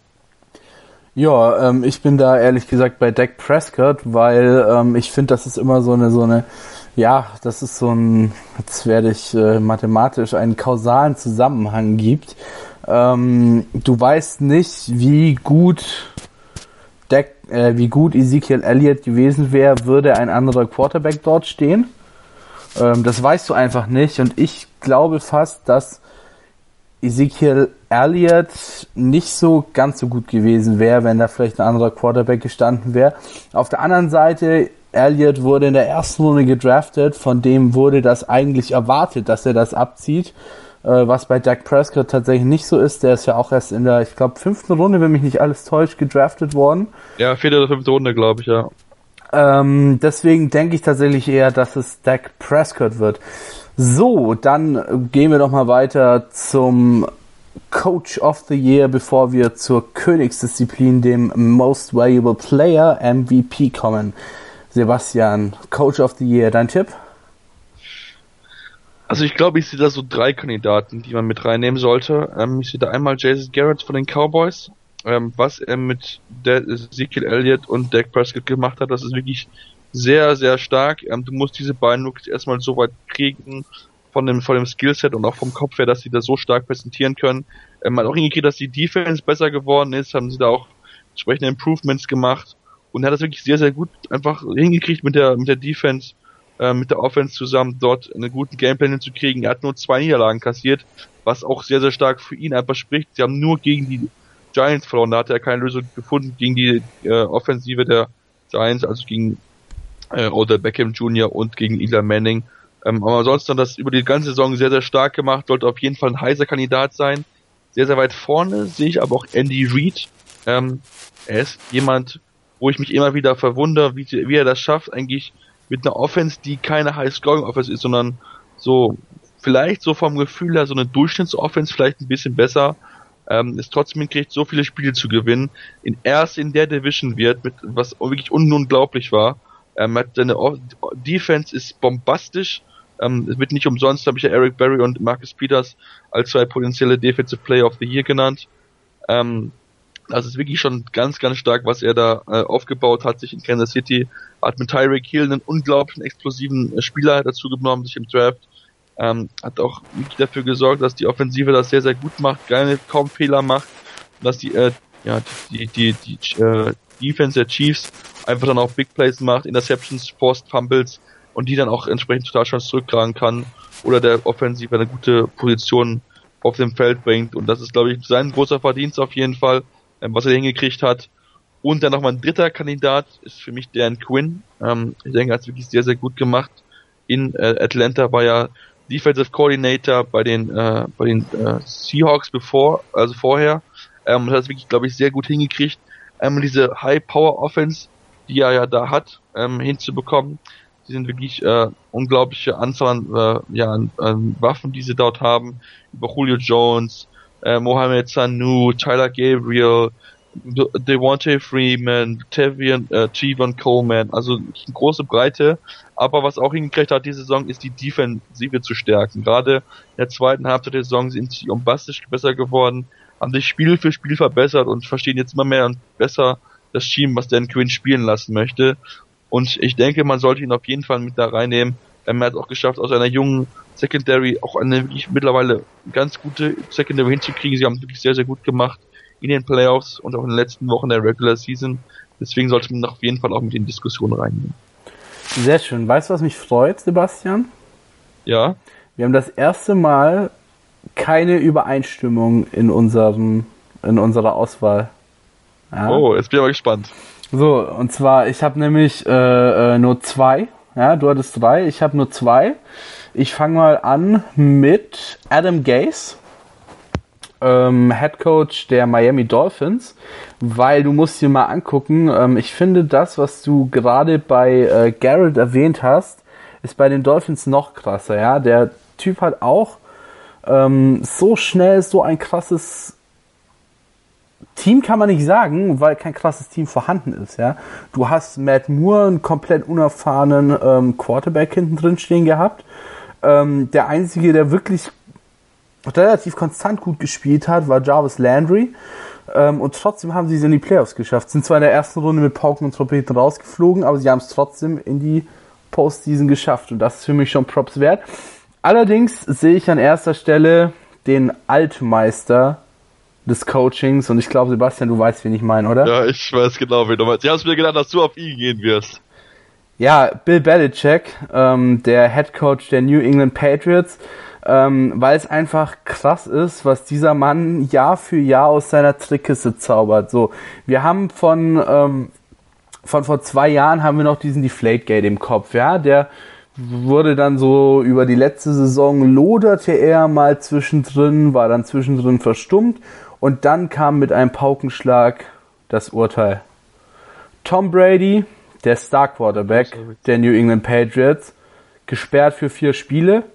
Ja, ähm, ich bin da ehrlich gesagt bei Dak Prescott, weil ähm, ich finde, das ist immer so eine, so eine, ja, das ist so ein, jetzt werde ich äh, mathematisch, einen kausalen Zusammenhang gibt. Ähm, du weißt nicht, wie gut Dak, äh, wie gut Ezekiel Elliott gewesen wäre, würde ein anderer Quarterback dort stehen. Ähm, das weißt du einfach nicht, und ich glaube fast, dass Ezekiel Elliott nicht so ganz so gut gewesen wäre, wenn da vielleicht ein anderer Quarterback gestanden wäre. Auf der anderen Seite, Elliott wurde in der ersten Runde gedraftet, von dem wurde das eigentlich erwartet, dass er das abzieht, äh, was bei Dak Prescott tatsächlich nicht so ist. Der ist ja auch erst in der, ich glaube, fünften Runde, wenn mich nicht alles täuscht, gedraftet worden. Ja, vierte oder fünfte Runde, glaube ich, ja. Ähm, deswegen denke ich tatsächlich eher, dass es Dak Prescott wird. So, dann gehen wir doch mal weiter zum Coach of the Year, bevor wir zur Königsdisziplin, dem Most Valuable Player, M V P, kommen. Sebastian, Coach of the Year, dein Tipp? Also ich glaube, ich sehe da so drei Kandidaten, die man mit reinnehmen sollte. Ähm, ich sehe da einmal Jason Garrett von den Cowboys. Ähm, was er mit der Ezekiel Elliott und Dak Prescott gemacht hat, das ist wirklich sehr, sehr stark. Ähm, du musst diese beiden wirklich erstmal so weit kriegen von dem, von dem Skillset und auch vom Kopf her, dass sie das so stark präsentieren können. Ähm, man hat auch hingekriegt, dass die Defense besser geworden ist, haben sie da auch entsprechende Improvements gemacht und hat das wirklich sehr, sehr gut einfach hingekriegt mit der, mit der Defense, äh, mit der Offense zusammen dort einen guten Gameplan hinzukriegen. Er hat nur zwei Niederlagen kassiert, was auch sehr, sehr stark für ihn einfach spricht. Sie haben nur gegen die Giants verloren, da hat er keine Lösung gefunden gegen die äh, Offensive der Giants, also gegen äh, Odell Beckham Junior und gegen Eli Manning. Ähm, aber sonst hat das über die ganze Saison sehr, sehr stark gemacht, sollte auf jeden Fall ein heißer Kandidat sein. Sehr, sehr weit vorne sehe ich aber auch Andy Reid. Ähm, er ist jemand, wo ich mich immer wieder verwundere, wie, wie er das schafft, eigentlich mit einer Offense, die keine High-Scoring-Offense ist, sondern so vielleicht so vom Gefühl her so eine Durchschnittsoffense, vielleicht ein bisschen besser, ähm, es trotzdem hinkriegt, so viele Spiele zu gewinnen, in erst in der Division wird, mit was wirklich un- unglaublich war. Ähm, hat seine o- Defense ist bombastisch. Ähm, es wird nicht umsonst, habe ich ja Eric Berry und Marcus Peters als zwei potenzielle Defensive Player of the Year genannt. Ähm, das ist wirklich schon ganz, ganz stark, was er da äh, aufgebaut hat, sich in Kansas City. Hat mit Tyreek Hill einen unglaublichen, explosiven äh, Spieler dazu genommen, sich im Draft. Ähm, hat auch wirklich dafür gesorgt, dass die Offensive das sehr, sehr gut macht, keine, kaum Fehler macht, dass die, äh, ja, die, die, die, die äh, Defense der Chiefs einfach dann auch Big Plays macht, Interceptions, Forced Fumbles und die dann auch entsprechend total schon zurücktragen kann oder der Offensive eine gute Position auf dem Feld bringt und das ist, glaube ich, sein großer Verdienst auf jeden Fall, ähm, was er hingekriegt hat. Und dann nochmal ein dritter Kandidat ist für mich Dan Quinn. Ähm, ich denke, er hat es wirklich sehr, sehr gut gemacht. In äh, Atlanta war ja Defensive Coordinator bei den äh, bei den äh, Seahawks bevor, also vorher. Ähm, hat es wirklich, glaube ich, sehr gut hingekriegt, einmal diese High-Power-Offense, die er ja da hat, ähm, hinzubekommen. Die sind wirklich äh, unglaubliche Anzahl an, äh, ja, an, an Waffen, die sie dort haben. Über Julio Jones, äh, Mohamed Sanu, Tyler Gabriel, De- Devontae Freeman, Tavian, äh, Tevin Coleman, also eine große Breite. Aber was auch hingekriegt hat diese Saison, ist die Defensive zu stärken. Gerade in der zweiten Halbzeit der Saison sind sie bombastisch besser geworden, haben sich Spiel für Spiel verbessert und verstehen jetzt immer mehr und besser das Team, was Dan Quinn spielen lassen möchte. Und ich denke, man sollte ihn auf jeden Fall mit da reinnehmen. Er hat auch geschafft, aus einer jungen Secondary auch eine wirklich mittlerweile ganz gute Secondary hinzukriegen. Sie haben wirklich sehr, sehr gut gemacht in den Playoffs und auch in den letzten Wochen der Regular Season. Deswegen sollte man auf jeden Fall auch mit in Diskussionen reinnehmen. Sehr schön. Weißt du, was mich freut, Sebastian? Ja. Wir haben das erste Mal keine Übereinstimmung in unserem, in unserer Auswahl. Ja? Oh, jetzt bin ich mal gespannt. So, und zwar, ich habe nämlich äh, äh, nur zwei. Ja, du hattest drei, ich habe nur zwei. Ich fange mal an mit Adam Gase, ähm, Head Coach der Miami Dolphins, weil du musst dir mal angucken, ähm, ich finde das, was du gerade bei äh, Garrett erwähnt hast, ist bei den Dolphins noch krasser. Ja, der Typ hat auch ähm, so schnell so ein krasses Team, kann man nicht sagen, weil kein krasses Team vorhanden ist. Ja, du hast Matt Moore, einen komplett unerfahrenen ähm, Quarterback hinten drin stehen gehabt. Ähm, der einzige, der wirklich relativ konstant gut gespielt hat, war Jarvis Landry. Ähm, und trotzdem haben sie es in die Playoffs geschafft. Sind zwar in der ersten Runde mit Pauken und Trompeten rausgeflogen, aber sie haben es trotzdem in die Postseason geschafft. Und das ist für mich schon Props wert. Allerdings sehe ich an erster Stelle den Altmeister des Coachings. Und ich glaube, Sebastian, du weißt, wen ich meine, oder? Ja, ich weiß genau, wen du meinst. Ich habe mir gedacht, dass du auf ihn gehen wirst. Ja, Bill Belichick, ähm, der Head Coach der New England Patriots. Ähm, weil es einfach krass ist, was dieser Mann Jahr für Jahr aus seiner Trickkiste zaubert. So, wir haben von ähm, von vor zwei Jahren haben wir noch diesen Deflategate im Kopf, ja, der wurde dann so über die letzte Saison loderte er mal zwischendrin, war dann zwischendrin verstummt und dann kam mit einem Paukenschlag das Urteil. Tom Brady, der Star Quarterback der New England Patriots, gesperrt für vier Spiele.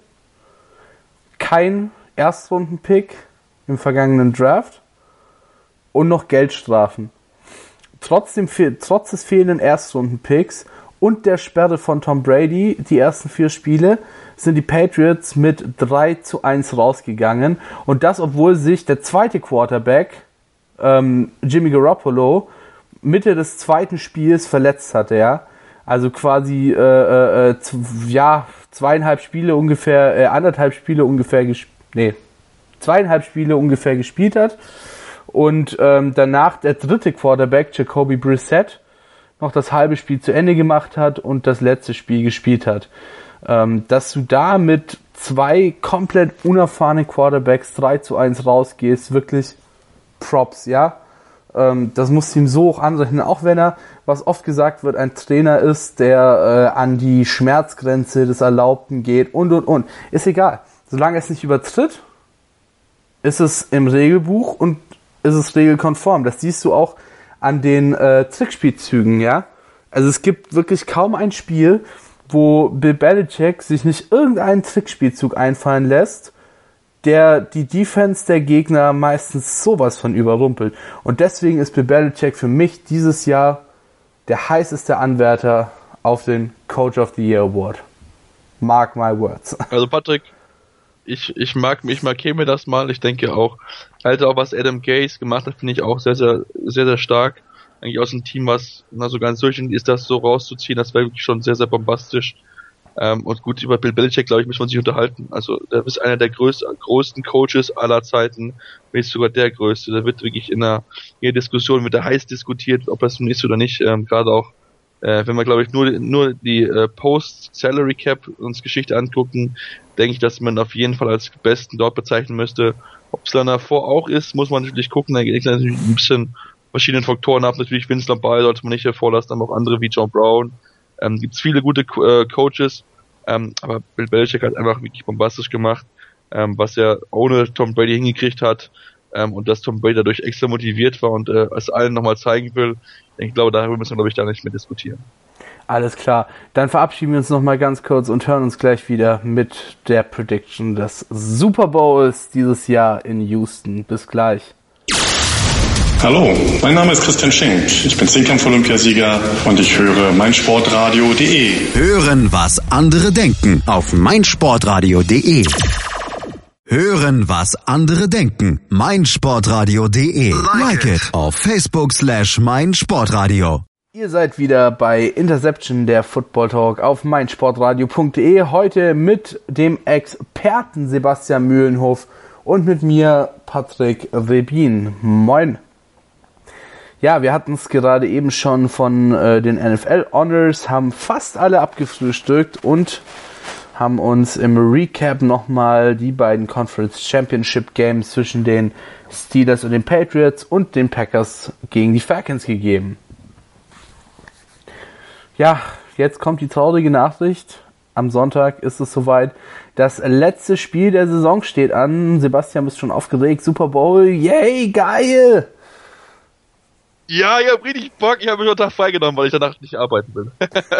Kein Erstrunden-Pick im vergangenen Draft und noch Geldstrafen. Trotzdem, trotz des fehlenden Erstrunden-Picks und der Sperre von Tom Brady, die ersten vier Spiele, sind die Patriots mit drei zu eins rausgegangen. Und das, obwohl sich der zweite Quarterback, ähm, Jimmy Garoppolo, Mitte des zweiten Spiels verletzt hatte, ja. Also quasi, äh, äh, z- ja, zweieinhalb Spiele ungefähr, äh, anderthalb Spiele ungefähr, ges- nee, zweieinhalb Spiele ungefähr gespielt hat. Und ähm, danach der dritte Quarterback, Jacoby Brissett, noch das halbe Spiel zu Ende gemacht hat und das letzte Spiel gespielt hat. Ähm, dass du da mit zwei komplett unerfahrenen Quarterbacks drei zu eins rausgehst, wirklich Props, ja. Ähm, das musst du ihm so hoch anrechnen, auch wenn er, was oft gesagt wird, ein Trainer ist, der äh, an die Schmerzgrenze des Erlaubten geht und, und, und. Ist egal. Solange es nicht übertritt, ist es im Regelbuch und ist es regelkonform. Das siehst du auch an den äh, Trickspielzügen, ja. Also es gibt wirklich kaum ein Spiel, wo Bill Belichick sich nicht irgendeinen Trickspielzug einfallen lässt, der die Defense der Gegner meistens sowas von überrumpelt. Und deswegen ist Bill Belichick für mich dieses Jahr der heißeste Anwärter auf den Coach of the Year Award. Mark my words. Also Patrick, ich, ich mag ich markiere mir das mal. Ich denke auch, halt auch was Adam Gase gemacht hat, finde ich auch sehr, sehr, sehr, sehr stark. Eigentlich aus einem Team, was na, so ganz durch ist, das so rauszuziehen, das wäre wirklich schon sehr, sehr bombastisch. Ähm, und gut, über Bill Belichick, glaube ich, muss man sich unterhalten. Also, der ist einer der größ- größten Coaches aller Zeiten, wenn nicht sogar der größte. Der wird wirklich in einer, in der Diskussion, wird da heiß diskutiert, ob das nun ist oder nicht. Ähm, gerade auch, äh, wenn wir, glaube ich, nur, nur die äh, Post-Salary Cap uns Geschichte angucken, denke ich, dass man auf jeden Fall als Besten dort bezeichnen müsste. Ob es dann davor auch ist, muss man natürlich gucken. Da geht es natürlich ein bisschen verschiedenen Faktoren ab. Natürlich Vince Lombardi sollte man nicht hervorlassen, aber auch andere wie John Brown. Ähm, gibt's viele gute äh, Coaches, ähm, aber Bill Belichick hat einfach wirklich bombastisch gemacht, ähm, was er ohne Tom Brady hingekriegt hat, ähm, und dass Tom Brady dadurch extra motiviert war und äh, es allen nochmal zeigen will. Ich glaube, darüber müssen wir, glaube ich, da nicht mehr diskutieren. Alles klar. Dann verabschieden wir uns nochmal ganz kurz und hören uns gleich wieder mit der Prediction des Super Bowls dieses Jahr in Houston. Bis gleich. Hallo, mein Name ist Christian Schenk. Ich bin Zehnkampf-Olympiasieger und ich höre meinsportradio punkt de. Hören, was andere denken auf meinsportradio punkt de. Hören, was andere denken. meinsportradio punkt de. Like it auf Facebook slash meinsportradio. Ihr seid wieder bei Interception, der Football Talk auf meinsportradio punkt de. Heute mit dem Experten Sebastian Mühlenhof und mit mir Patrick Rebin. Moin. Ja, wir hatten es gerade eben schon von äh, den N F L Honors, haben fast alle abgefrühstückt und haben uns im Recap nochmal die beiden Conference Championship Games zwischen den Steelers und den Patriots und den Packers gegen die Falcons gegeben. Ja, jetzt kommt die traurige Nachricht. Am Sonntag ist es soweit. Das letzte Spiel der Saison steht an. Sebastian, bist schon aufgeregt. Super Bowl, yay, geil! Ja, ich hab richtig Bock. Ich habe mich einen Tag freigenommen, weil ich danach nicht arbeiten will.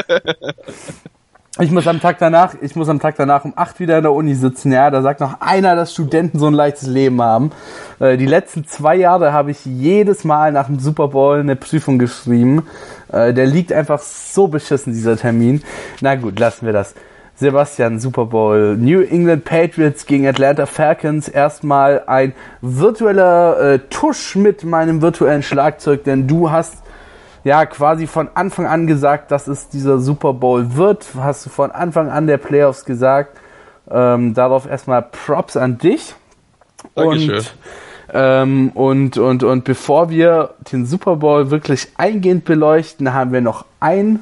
Ich muss am Tag danach, ich muss am Tag danach um acht wieder in der Uni sitzen, ja, da sagt noch einer, dass Studenten so ein leichtes Leben haben. Äh, die letzten zwei Jahre habe ich jedes Mal nach dem Super Bowl eine Prüfung geschrieben. Äh, der liegt einfach so beschissen, dieser Termin. Na gut, lassen wir das. Sebastian, Super Bowl, New England Patriots gegen Atlanta Falcons, erstmal ein virtueller äh, Tusch mit meinem virtuellen Schlagzeug, denn du hast ja quasi von Anfang an gesagt, dass es dieser Super Bowl wird, hast du von Anfang an der Playoffs gesagt, ähm, darauf erstmal Props an dich. Dankeschön. Und, ähm, und, und, und bevor wir den Super Bowl wirklich eingehend beleuchten, haben wir noch ein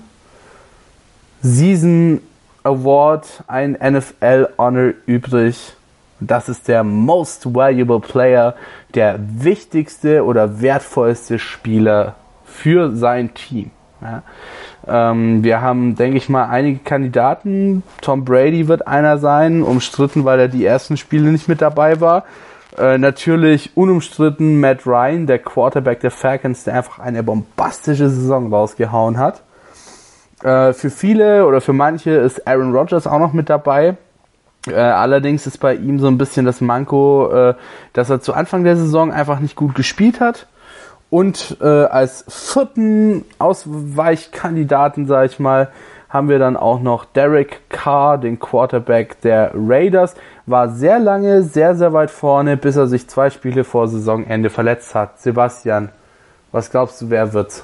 Season Award, ein N F L Honor übrig. Das ist der Most Valuable Player, der wichtigste oder wertvollste Spieler für sein Team. Ja. Ähm, wir haben, denke ich mal, einige Kandidaten. Tom Brady wird einer sein, umstritten, weil er die ersten Spiele nicht mit dabei war. Äh, natürlich unumstritten Matt Ryan, der Quarterback der Falcons, der einfach eine bombastische Saison rausgehauen hat. Äh, für viele oder für manche ist Aaron Rodgers auch noch mit dabei. Äh, allerdings ist bei ihm so ein bisschen das Manko, äh, dass er zu Anfang der Saison einfach nicht gut gespielt hat. Und äh, als vierten Ausweichkandidaten, sag ich mal, haben wir dann auch noch Derek Carr, den Quarterback der Raiders. War sehr lange, sehr, sehr weit vorne, bis er sich zwei Spiele vor Saisonende verletzt hat. Sebastian, was glaubst du, wer wird's?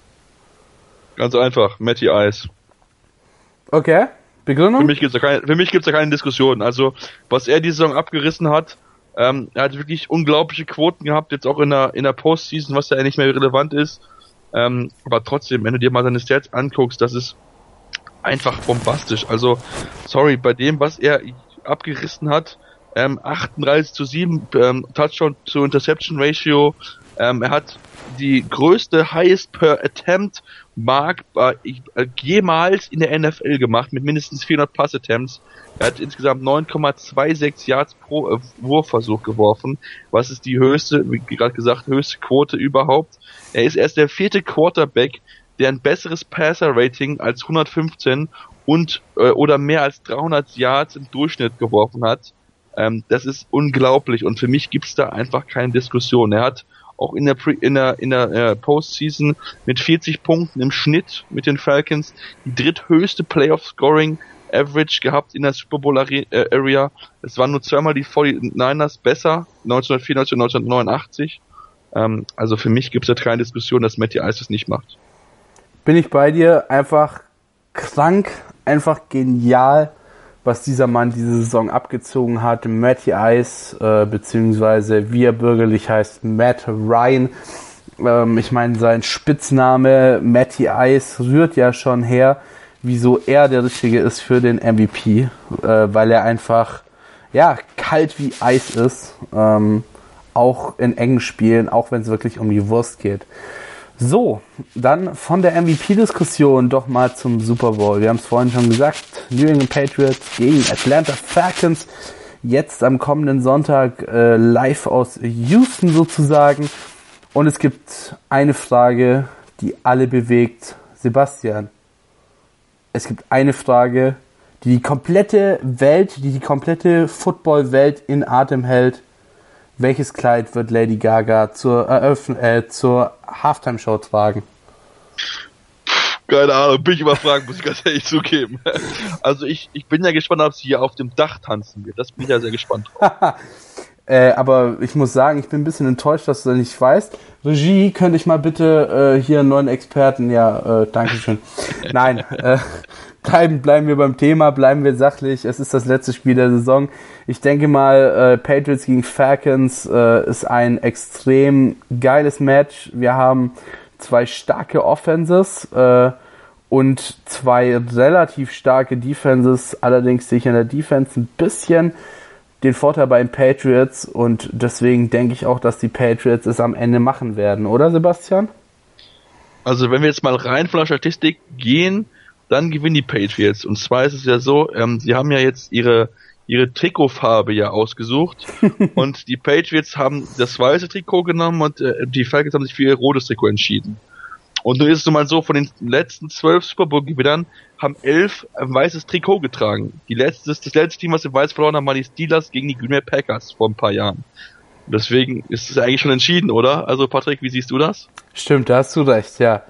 Ganz einfach, Matty Ice. Okay, Begründung? Für mich gibt's da keine, für mich gibt's da keine Diskussion. Also, was er die Saison abgerissen hat, ähm, er hat wirklich unglaubliche Quoten gehabt, jetzt auch in der, in der Postseason, was ja nicht mehr relevant ist. Ähm, aber trotzdem, wenn du dir mal seine Stats anguckst, das ist einfach bombastisch. Also, sorry, bei dem, was er abgerissen hat, ähm, achtunddreißig zu sieben, ähm, Touchdown to Interception Ratio, ähm, er hat die größte Highest per Attempt Mark äh, jemals in der N F L gemacht, mit mindestens vierhundert Pass Attempts. Er hat insgesamt neun Komma sechsundzwanzig Yards pro äh, Wurfversuch geworfen, was ist die höchste, wie gerade gesagt, höchste Quote überhaupt. Er ist erst der vierte Quarterback, der ein besseres Passer-Rating als hundertfünfzehn und äh, oder mehr als dreihundert Yards im Durchschnitt geworfen hat. Ähm, das ist unglaublich und für mich gibt's da einfach keine Diskussion. Er hat auch in der Pre- in der in der äh, Postseason mit vierzig Punkten im Schnitt mit den Falcons die dritthöchste Playoff-Scoring Average gehabt in der Super Bowl Area. Es waren nur zweimal die forty-niners besser, neunzehnhundertvierundneunzig und neunzehnhundertneunundachtzig. Ähm, also für mich gibt es da keine Diskussion, dass Matty Ice es nicht macht. Bin ich bei dir, einfach krank, einfach genial, was dieser Mann diese Saison abgezogen hat. Matty Ice, äh, beziehungsweise wie er bürgerlich heißt, Matt Ryan. Ähm, ich meine, sein Spitzname Matty Ice rührt ja schon her, wieso er der Richtige ist für den M V P, äh, weil er einfach, ja, kalt wie Eis ist, ähm, auch in engen Spielen, auch wenn es wirklich um die Wurst geht. So, dann von der M V P-Diskussion doch mal zum Super Bowl. Wir haben es vorhin schon gesagt, New England Patriots gegen Atlanta Falcons, jetzt am kommenden Sonntag äh, live aus Houston sozusagen. Und es gibt eine Frage, die alle bewegt. Sebastian, es gibt eine Frage, die die komplette Welt, die die komplette Football-Welt in Atem hält. Welches Kleid wird Lady Gaga zur Eröffnung, äh, zur Halftime-Show tragen? Keine Ahnung, bin ich überfragt, muss ich ganz ehrlich zugeben. Also ich, ich bin ja gespannt, ob sie hier auf dem Dach tanzen wird. Das bin ich ja sehr gespannt drauf. äh, aber ich muss sagen, ich bin ein bisschen enttäuscht, dass du das nicht weißt. Regie, könnte ich mal bitte äh, hier einen neuen Experten, ja, äh, dankeschön. Nein, äh, bleiben, bleiben wir beim Thema, bleiben wir sachlich. Es ist das letzte Spiel der Saison. Ich denke mal, äh, Patriots gegen Falcons äh, ist ein extrem geiles Match. Wir haben zwei starke Offenses äh, und zwei relativ starke Defenses. Allerdings sehe ich in der Defense ein bisschen den Vorteil bei den Patriots und deswegen denke ich auch, dass die Patriots es am Ende machen werden, oder Sebastian? Also wenn wir jetzt mal rein von der Statistik gehen, dann gewinnen die Patriots. Und zwar ist es ja so, ähm, sie haben ja jetzt ihre ihre Trikotfarbe ja ausgesucht und die Patriots haben das weiße Trikot genommen und äh, die Falcons haben sich für ihr rotes Trikot entschieden. Und nun ist es nun mal so, von den letzten zwölf Super Bowl-Gewinnern haben elf ein weißes Trikot getragen. Die letzte, das letzte Team, was im Weiß verloren haben, waren die Steelers gegen die Green Bay Packers vor ein paar Jahren. Und deswegen ist es eigentlich schon entschieden, oder? Also Patrick, wie siehst du das? Stimmt, da hast du recht, ja.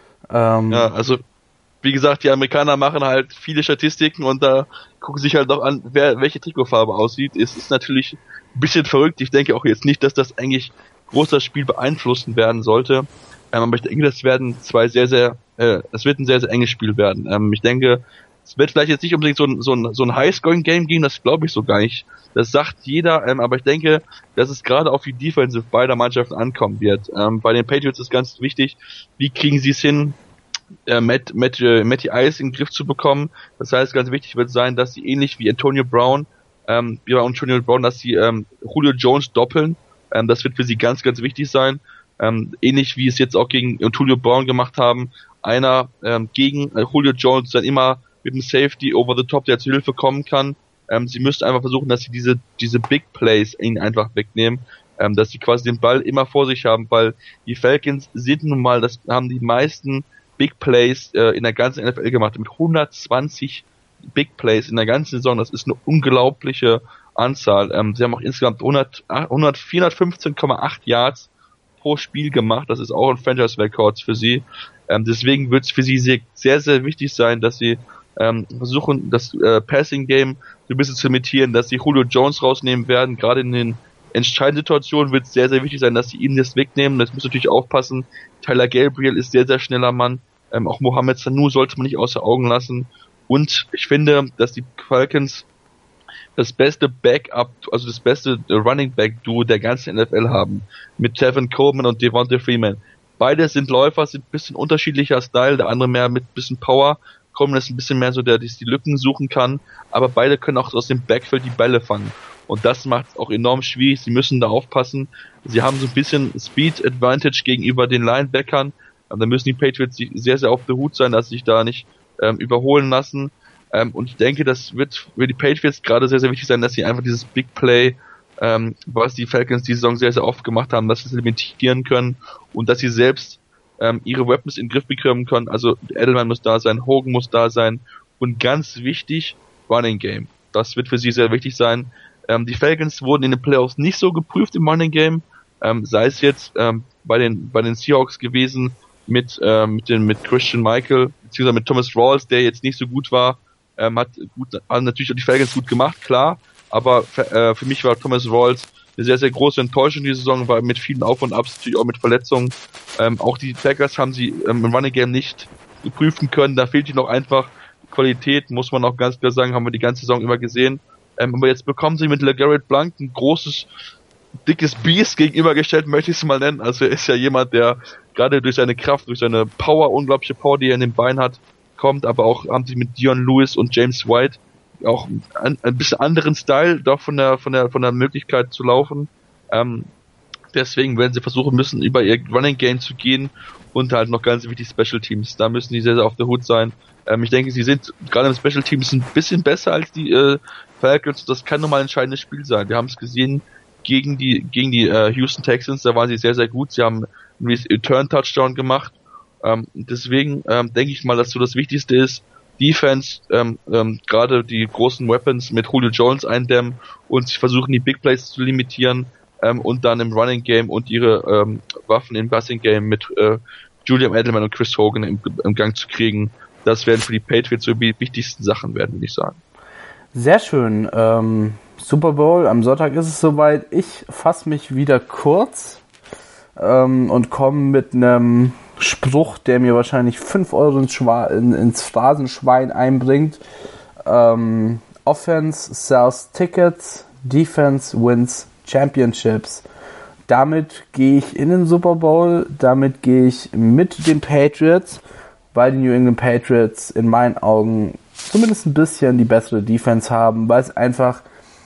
Ähm, ja, also wie gesagt, die Amerikaner machen halt viele Statistiken und da gucken sich halt auch an, wer welche Trikotfarbe aussieht. Es ist natürlich ein bisschen verrückt. Ich denke auch jetzt nicht, dass das eigentlich groß das Spiel beeinflussen werden sollte. Ähm, aber ich denke, das werden zwei sehr, sehr, äh, es wird ein sehr, sehr enges Spiel werden. Ähm, ich denke, es wird vielleicht jetzt nicht unbedingt so ein, so ein, so ein High-Scoring-Game gehen, das glaube ich so gar nicht. Das sagt jeder, ähm, aber ich denke, dass es gerade auf die Defensive beider Mannschaften ankommen wird. Ähm, bei den Patriots ist ganz wichtig, wie kriegen sie es hin, Äh, Matt, Matt, äh, Matty Ice in den Griff zu bekommen. Das heißt, ganz wichtig wird sein, dass sie ähnlich wie Antonio Brown, ähm, wie bei Antonio Brown, dass sie ähm, Julio Jones doppeln. Ähm, das wird für sie ganz, ganz wichtig sein. Ähm, ähnlich wie es jetzt auch gegen Antonio Brown gemacht haben. Einer ähm, gegen äh, Julio Jones dann immer mit dem Safety over the top, der zu Hilfe kommen kann. Ähm, sie müssten einfach versuchen, dass sie diese diese Big Plays ihnen einfach wegnehmen. Ähm, dass sie quasi den Ball immer vor sich haben, weil die Falcons sind nun mal, das haben die meisten Big Plays äh, in der ganzen N F L gemacht, mit hundertzwanzig Big Plays in der ganzen Saison. Das ist eine unglaubliche Anzahl. Ähm, sie haben auch insgesamt hundert, hundert, vierhundertfünfzehn Komma acht Yards pro Spiel gemacht. Das ist auch ein Franchise-Rekord für sie. Ähm, deswegen wird es für sie sehr, sehr, sehr wichtig sein, dass sie ähm, versuchen, das äh, Passing-Game so ein bisschen zu imitieren, dass sie Julio Jones rausnehmen werden. Gerade in den entscheidenden Situationen wird es sehr, sehr wichtig sein, dass sie ihn das wegnehmen. Das muss natürlich aufpassen. Tyler Gabriel ist sehr, sehr schneller Mann. Ähm, auch Mohamed Sanu sollte man nicht außer Augen lassen. Und ich finde, dass die Falcons das beste Backup, also das beste Running Back Duo der ganzen N F L haben. Mit Tevin Coleman und Devonta Freeman. Beide sind Läufer, sind ein bisschen unterschiedlicher Style. Der andere mehr mit ein bisschen Power. Coleman ist ein bisschen mehr so, der die Lücken suchen kann. Aber beide können auch aus dem Backfield die Bälle fangen. Und das macht es auch enorm schwierig. Sie müssen da aufpassen. Sie haben so ein bisschen Speed Advantage gegenüber den Linebackern. Da müssen die Patriots sehr, sehr auf der Hut sein, dass sie sich da nicht ähm, überholen lassen. Ähm, und ich denke, das wird für die Patriots gerade sehr, sehr wichtig sein, dass sie einfach dieses Big Play, ähm, was die Falcons die Saison sehr, sehr oft gemacht haben, dass sie es limitieren können und dass sie selbst ähm, ihre Weapons in den Griff bekommen können. Also Edelman muss da sein, Hogan muss da sein und ganz wichtig, Running Game. Das wird für sie sehr wichtig sein. Ähm, die Falcons wurden in den Playoffs nicht so geprüft im Running Game, ähm, sei es jetzt ähm, bei den bei den Seahawks gewesen mit ähm, mit den mit Christian Michael beziehungsweise mit Thomas Rawls, der jetzt nicht so gut war, ähm, hat gut hat natürlich auch die Falcons gut gemacht, klar, aber für, äh, für mich war Thomas Rawls eine sehr sehr große Enttäuschung diese Saison, war mit vielen Auf und Abs, natürlich auch mit Verletzungen. Ähm, auch die Packers haben sie ähm, im Running Game nicht prüfen können, da fehlt ihnen noch einfach Qualität, muss man auch ganz klar sagen, haben wir die ganze Saison immer gesehen. Ähm, aber jetzt bekommen sie mit LeGarrette Blount ein großes, dickes Biest gegenübergestellt, möchte ich es mal nennen. Also er ist ja jemand, der gerade durch seine Kraft, durch seine Power, unglaubliche Power, die er in den Beinen hat, kommt, aber auch haben sie mit Dion Lewis und James White auch ein, ein bisschen anderen Style, doch von der von der von der Möglichkeit zu laufen. Ähm, deswegen werden sie versuchen müssen, über ihr Running Game zu gehen und halt noch ganz wichtig Special Teams. Da müssen die sehr, sehr auf der Hut sein. Ähm, ich denke, sie sind gerade im Special Teams ein bisschen besser als die äh, Falcons. Das kann nochmal ein entscheidendes Spiel sein. Wir haben es gesehen gegen die gegen die äh, Houston Texans, da waren sie sehr, sehr gut. Sie haben einen Return-Touchdown gemacht. Ähm, deswegen ähm, denke ich mal, dass so das Wichtigste ist, Defense, ähm, ähm, gerade die großen Weapons mit Julio Jones eindämmen und sie versuchen, die Big Plays zu limitieren ähm, und dann im Running Game und ihre ähm, Waffen im Passing Game mit äh, Julian Edelman und Chris Hogan im, im Gang zu kriegen. Das werden für die Patriots so die wichtigsten Sachen werden, würde ich sagen. Sehr schön. Ähm, Super Bowl, am Sonntag ist es soweit. Ich fasse mich wieder kurz ähm, und komme mit einem Spruch, der mir wahrscheinlich fünf Euro ins, Schwa- in, ins Phrasenschwein einbringt. Ähm, Offense sells Tickets, Defense wins Championships. Damit gehe ich in den Super Bowl, damit gehe ich mit den Patriots, weil die New England Patriots in meinen Augen zumindest ein bisschen die bessere Defense haben, weil es einfach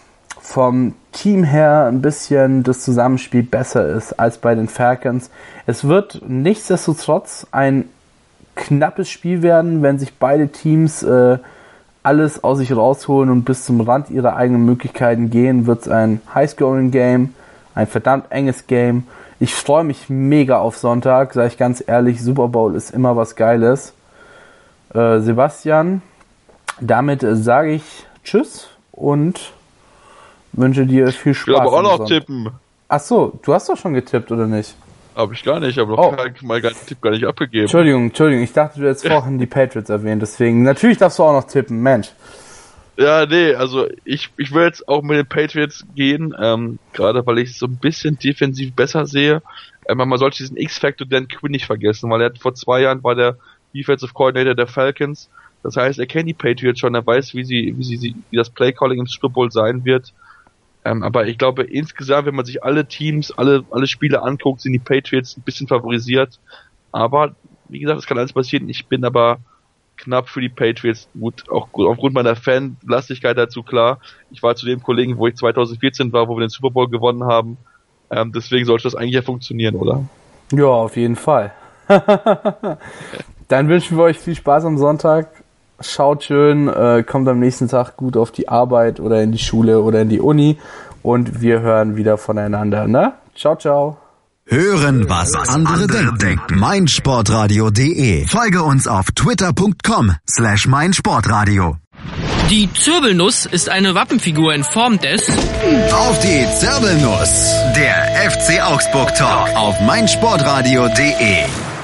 vom Team her ein bisschen das Zusammenspiel besser ist als bei den Falcons. Es wird nichtsdestotrotz ein knappes Spiel werden, wenn sich beide Teams äh, alles aus sich rausholen und bis zum Rand ihrer eigenen Möglichkeiten gehen, wird es ein High-Scoring-Game, ein verdammt enges Game. Ich freue mich mega auf Sonntag, sage ich ganz ehrlich, Super Bowl ist immer was Geiles. Äh, Sebastian, damit äh, sage ich Tschüss und wünsche dir viel Spaß. Ich will aber auch noch tippen. Ach so, du hast doch schon getippt, oder nicht? Hab ich gar nicht, aber oh. noch mal keinen Tipp gar nicht abgegeben. Entschuldigung, Entschuldigung, ich dachte, du hättest vorhin die Patriots erwähnt, deswegen. Natürlich darfst du auch noch tippen, Mensch. Ja, nee, also ich ich will jetzt auch mit den Patriots gehen, ähm, gerade weil ich es so ein bisschen defensiv besser sehe. Ähm, man sollte diesen X-Factor Dan Quinn nicht vergessen, weil er hat vor zwei Jahren war der Defensive Coordinator der Falcons. Das heißt, er kennt die Patriots schon, er weiß, wie sie wie sie wie das Playcalling im Super Bowl sein wird. Ähm, aber ich glaube, insgesamt, wenn man sich alle Teams, alle alle Spiele anguckt, sind die Patriots ein bisschen favorisiert. Aber, wie gesagt, es kann alles passieren. Ich bin aber knapp für die Patriots, gut, auch gut, aufgrund meiner Fanlastigkeit dazu klar. Ich war zu dem Kollegen, wo ich zwanzig vierzehn war, wo wir den Super Bowl gewonnen haben. Ähm, deswegen sollte das eigentlich ja funktionieren, oder? Ja, auf jeden Fall. Dann wünschen wir euch viel Spaß am Sonntag. Schaut schön, äh, kommt am nächsten Tag gut auf die Arbeit oder in die Schule oder in die Uni und wir hören wieder voneinander, ne? Ciao, ciao. Hören, was andere denken. meinsportradio punkt de. Folge uns auf twitter punkt com slash meinsportradio. Die Zirbelnuss ist eine Wappenfigur in Form des... Auf die Zirbelnuss, der F C Augsburg Talk auf meinsportradio punkt de.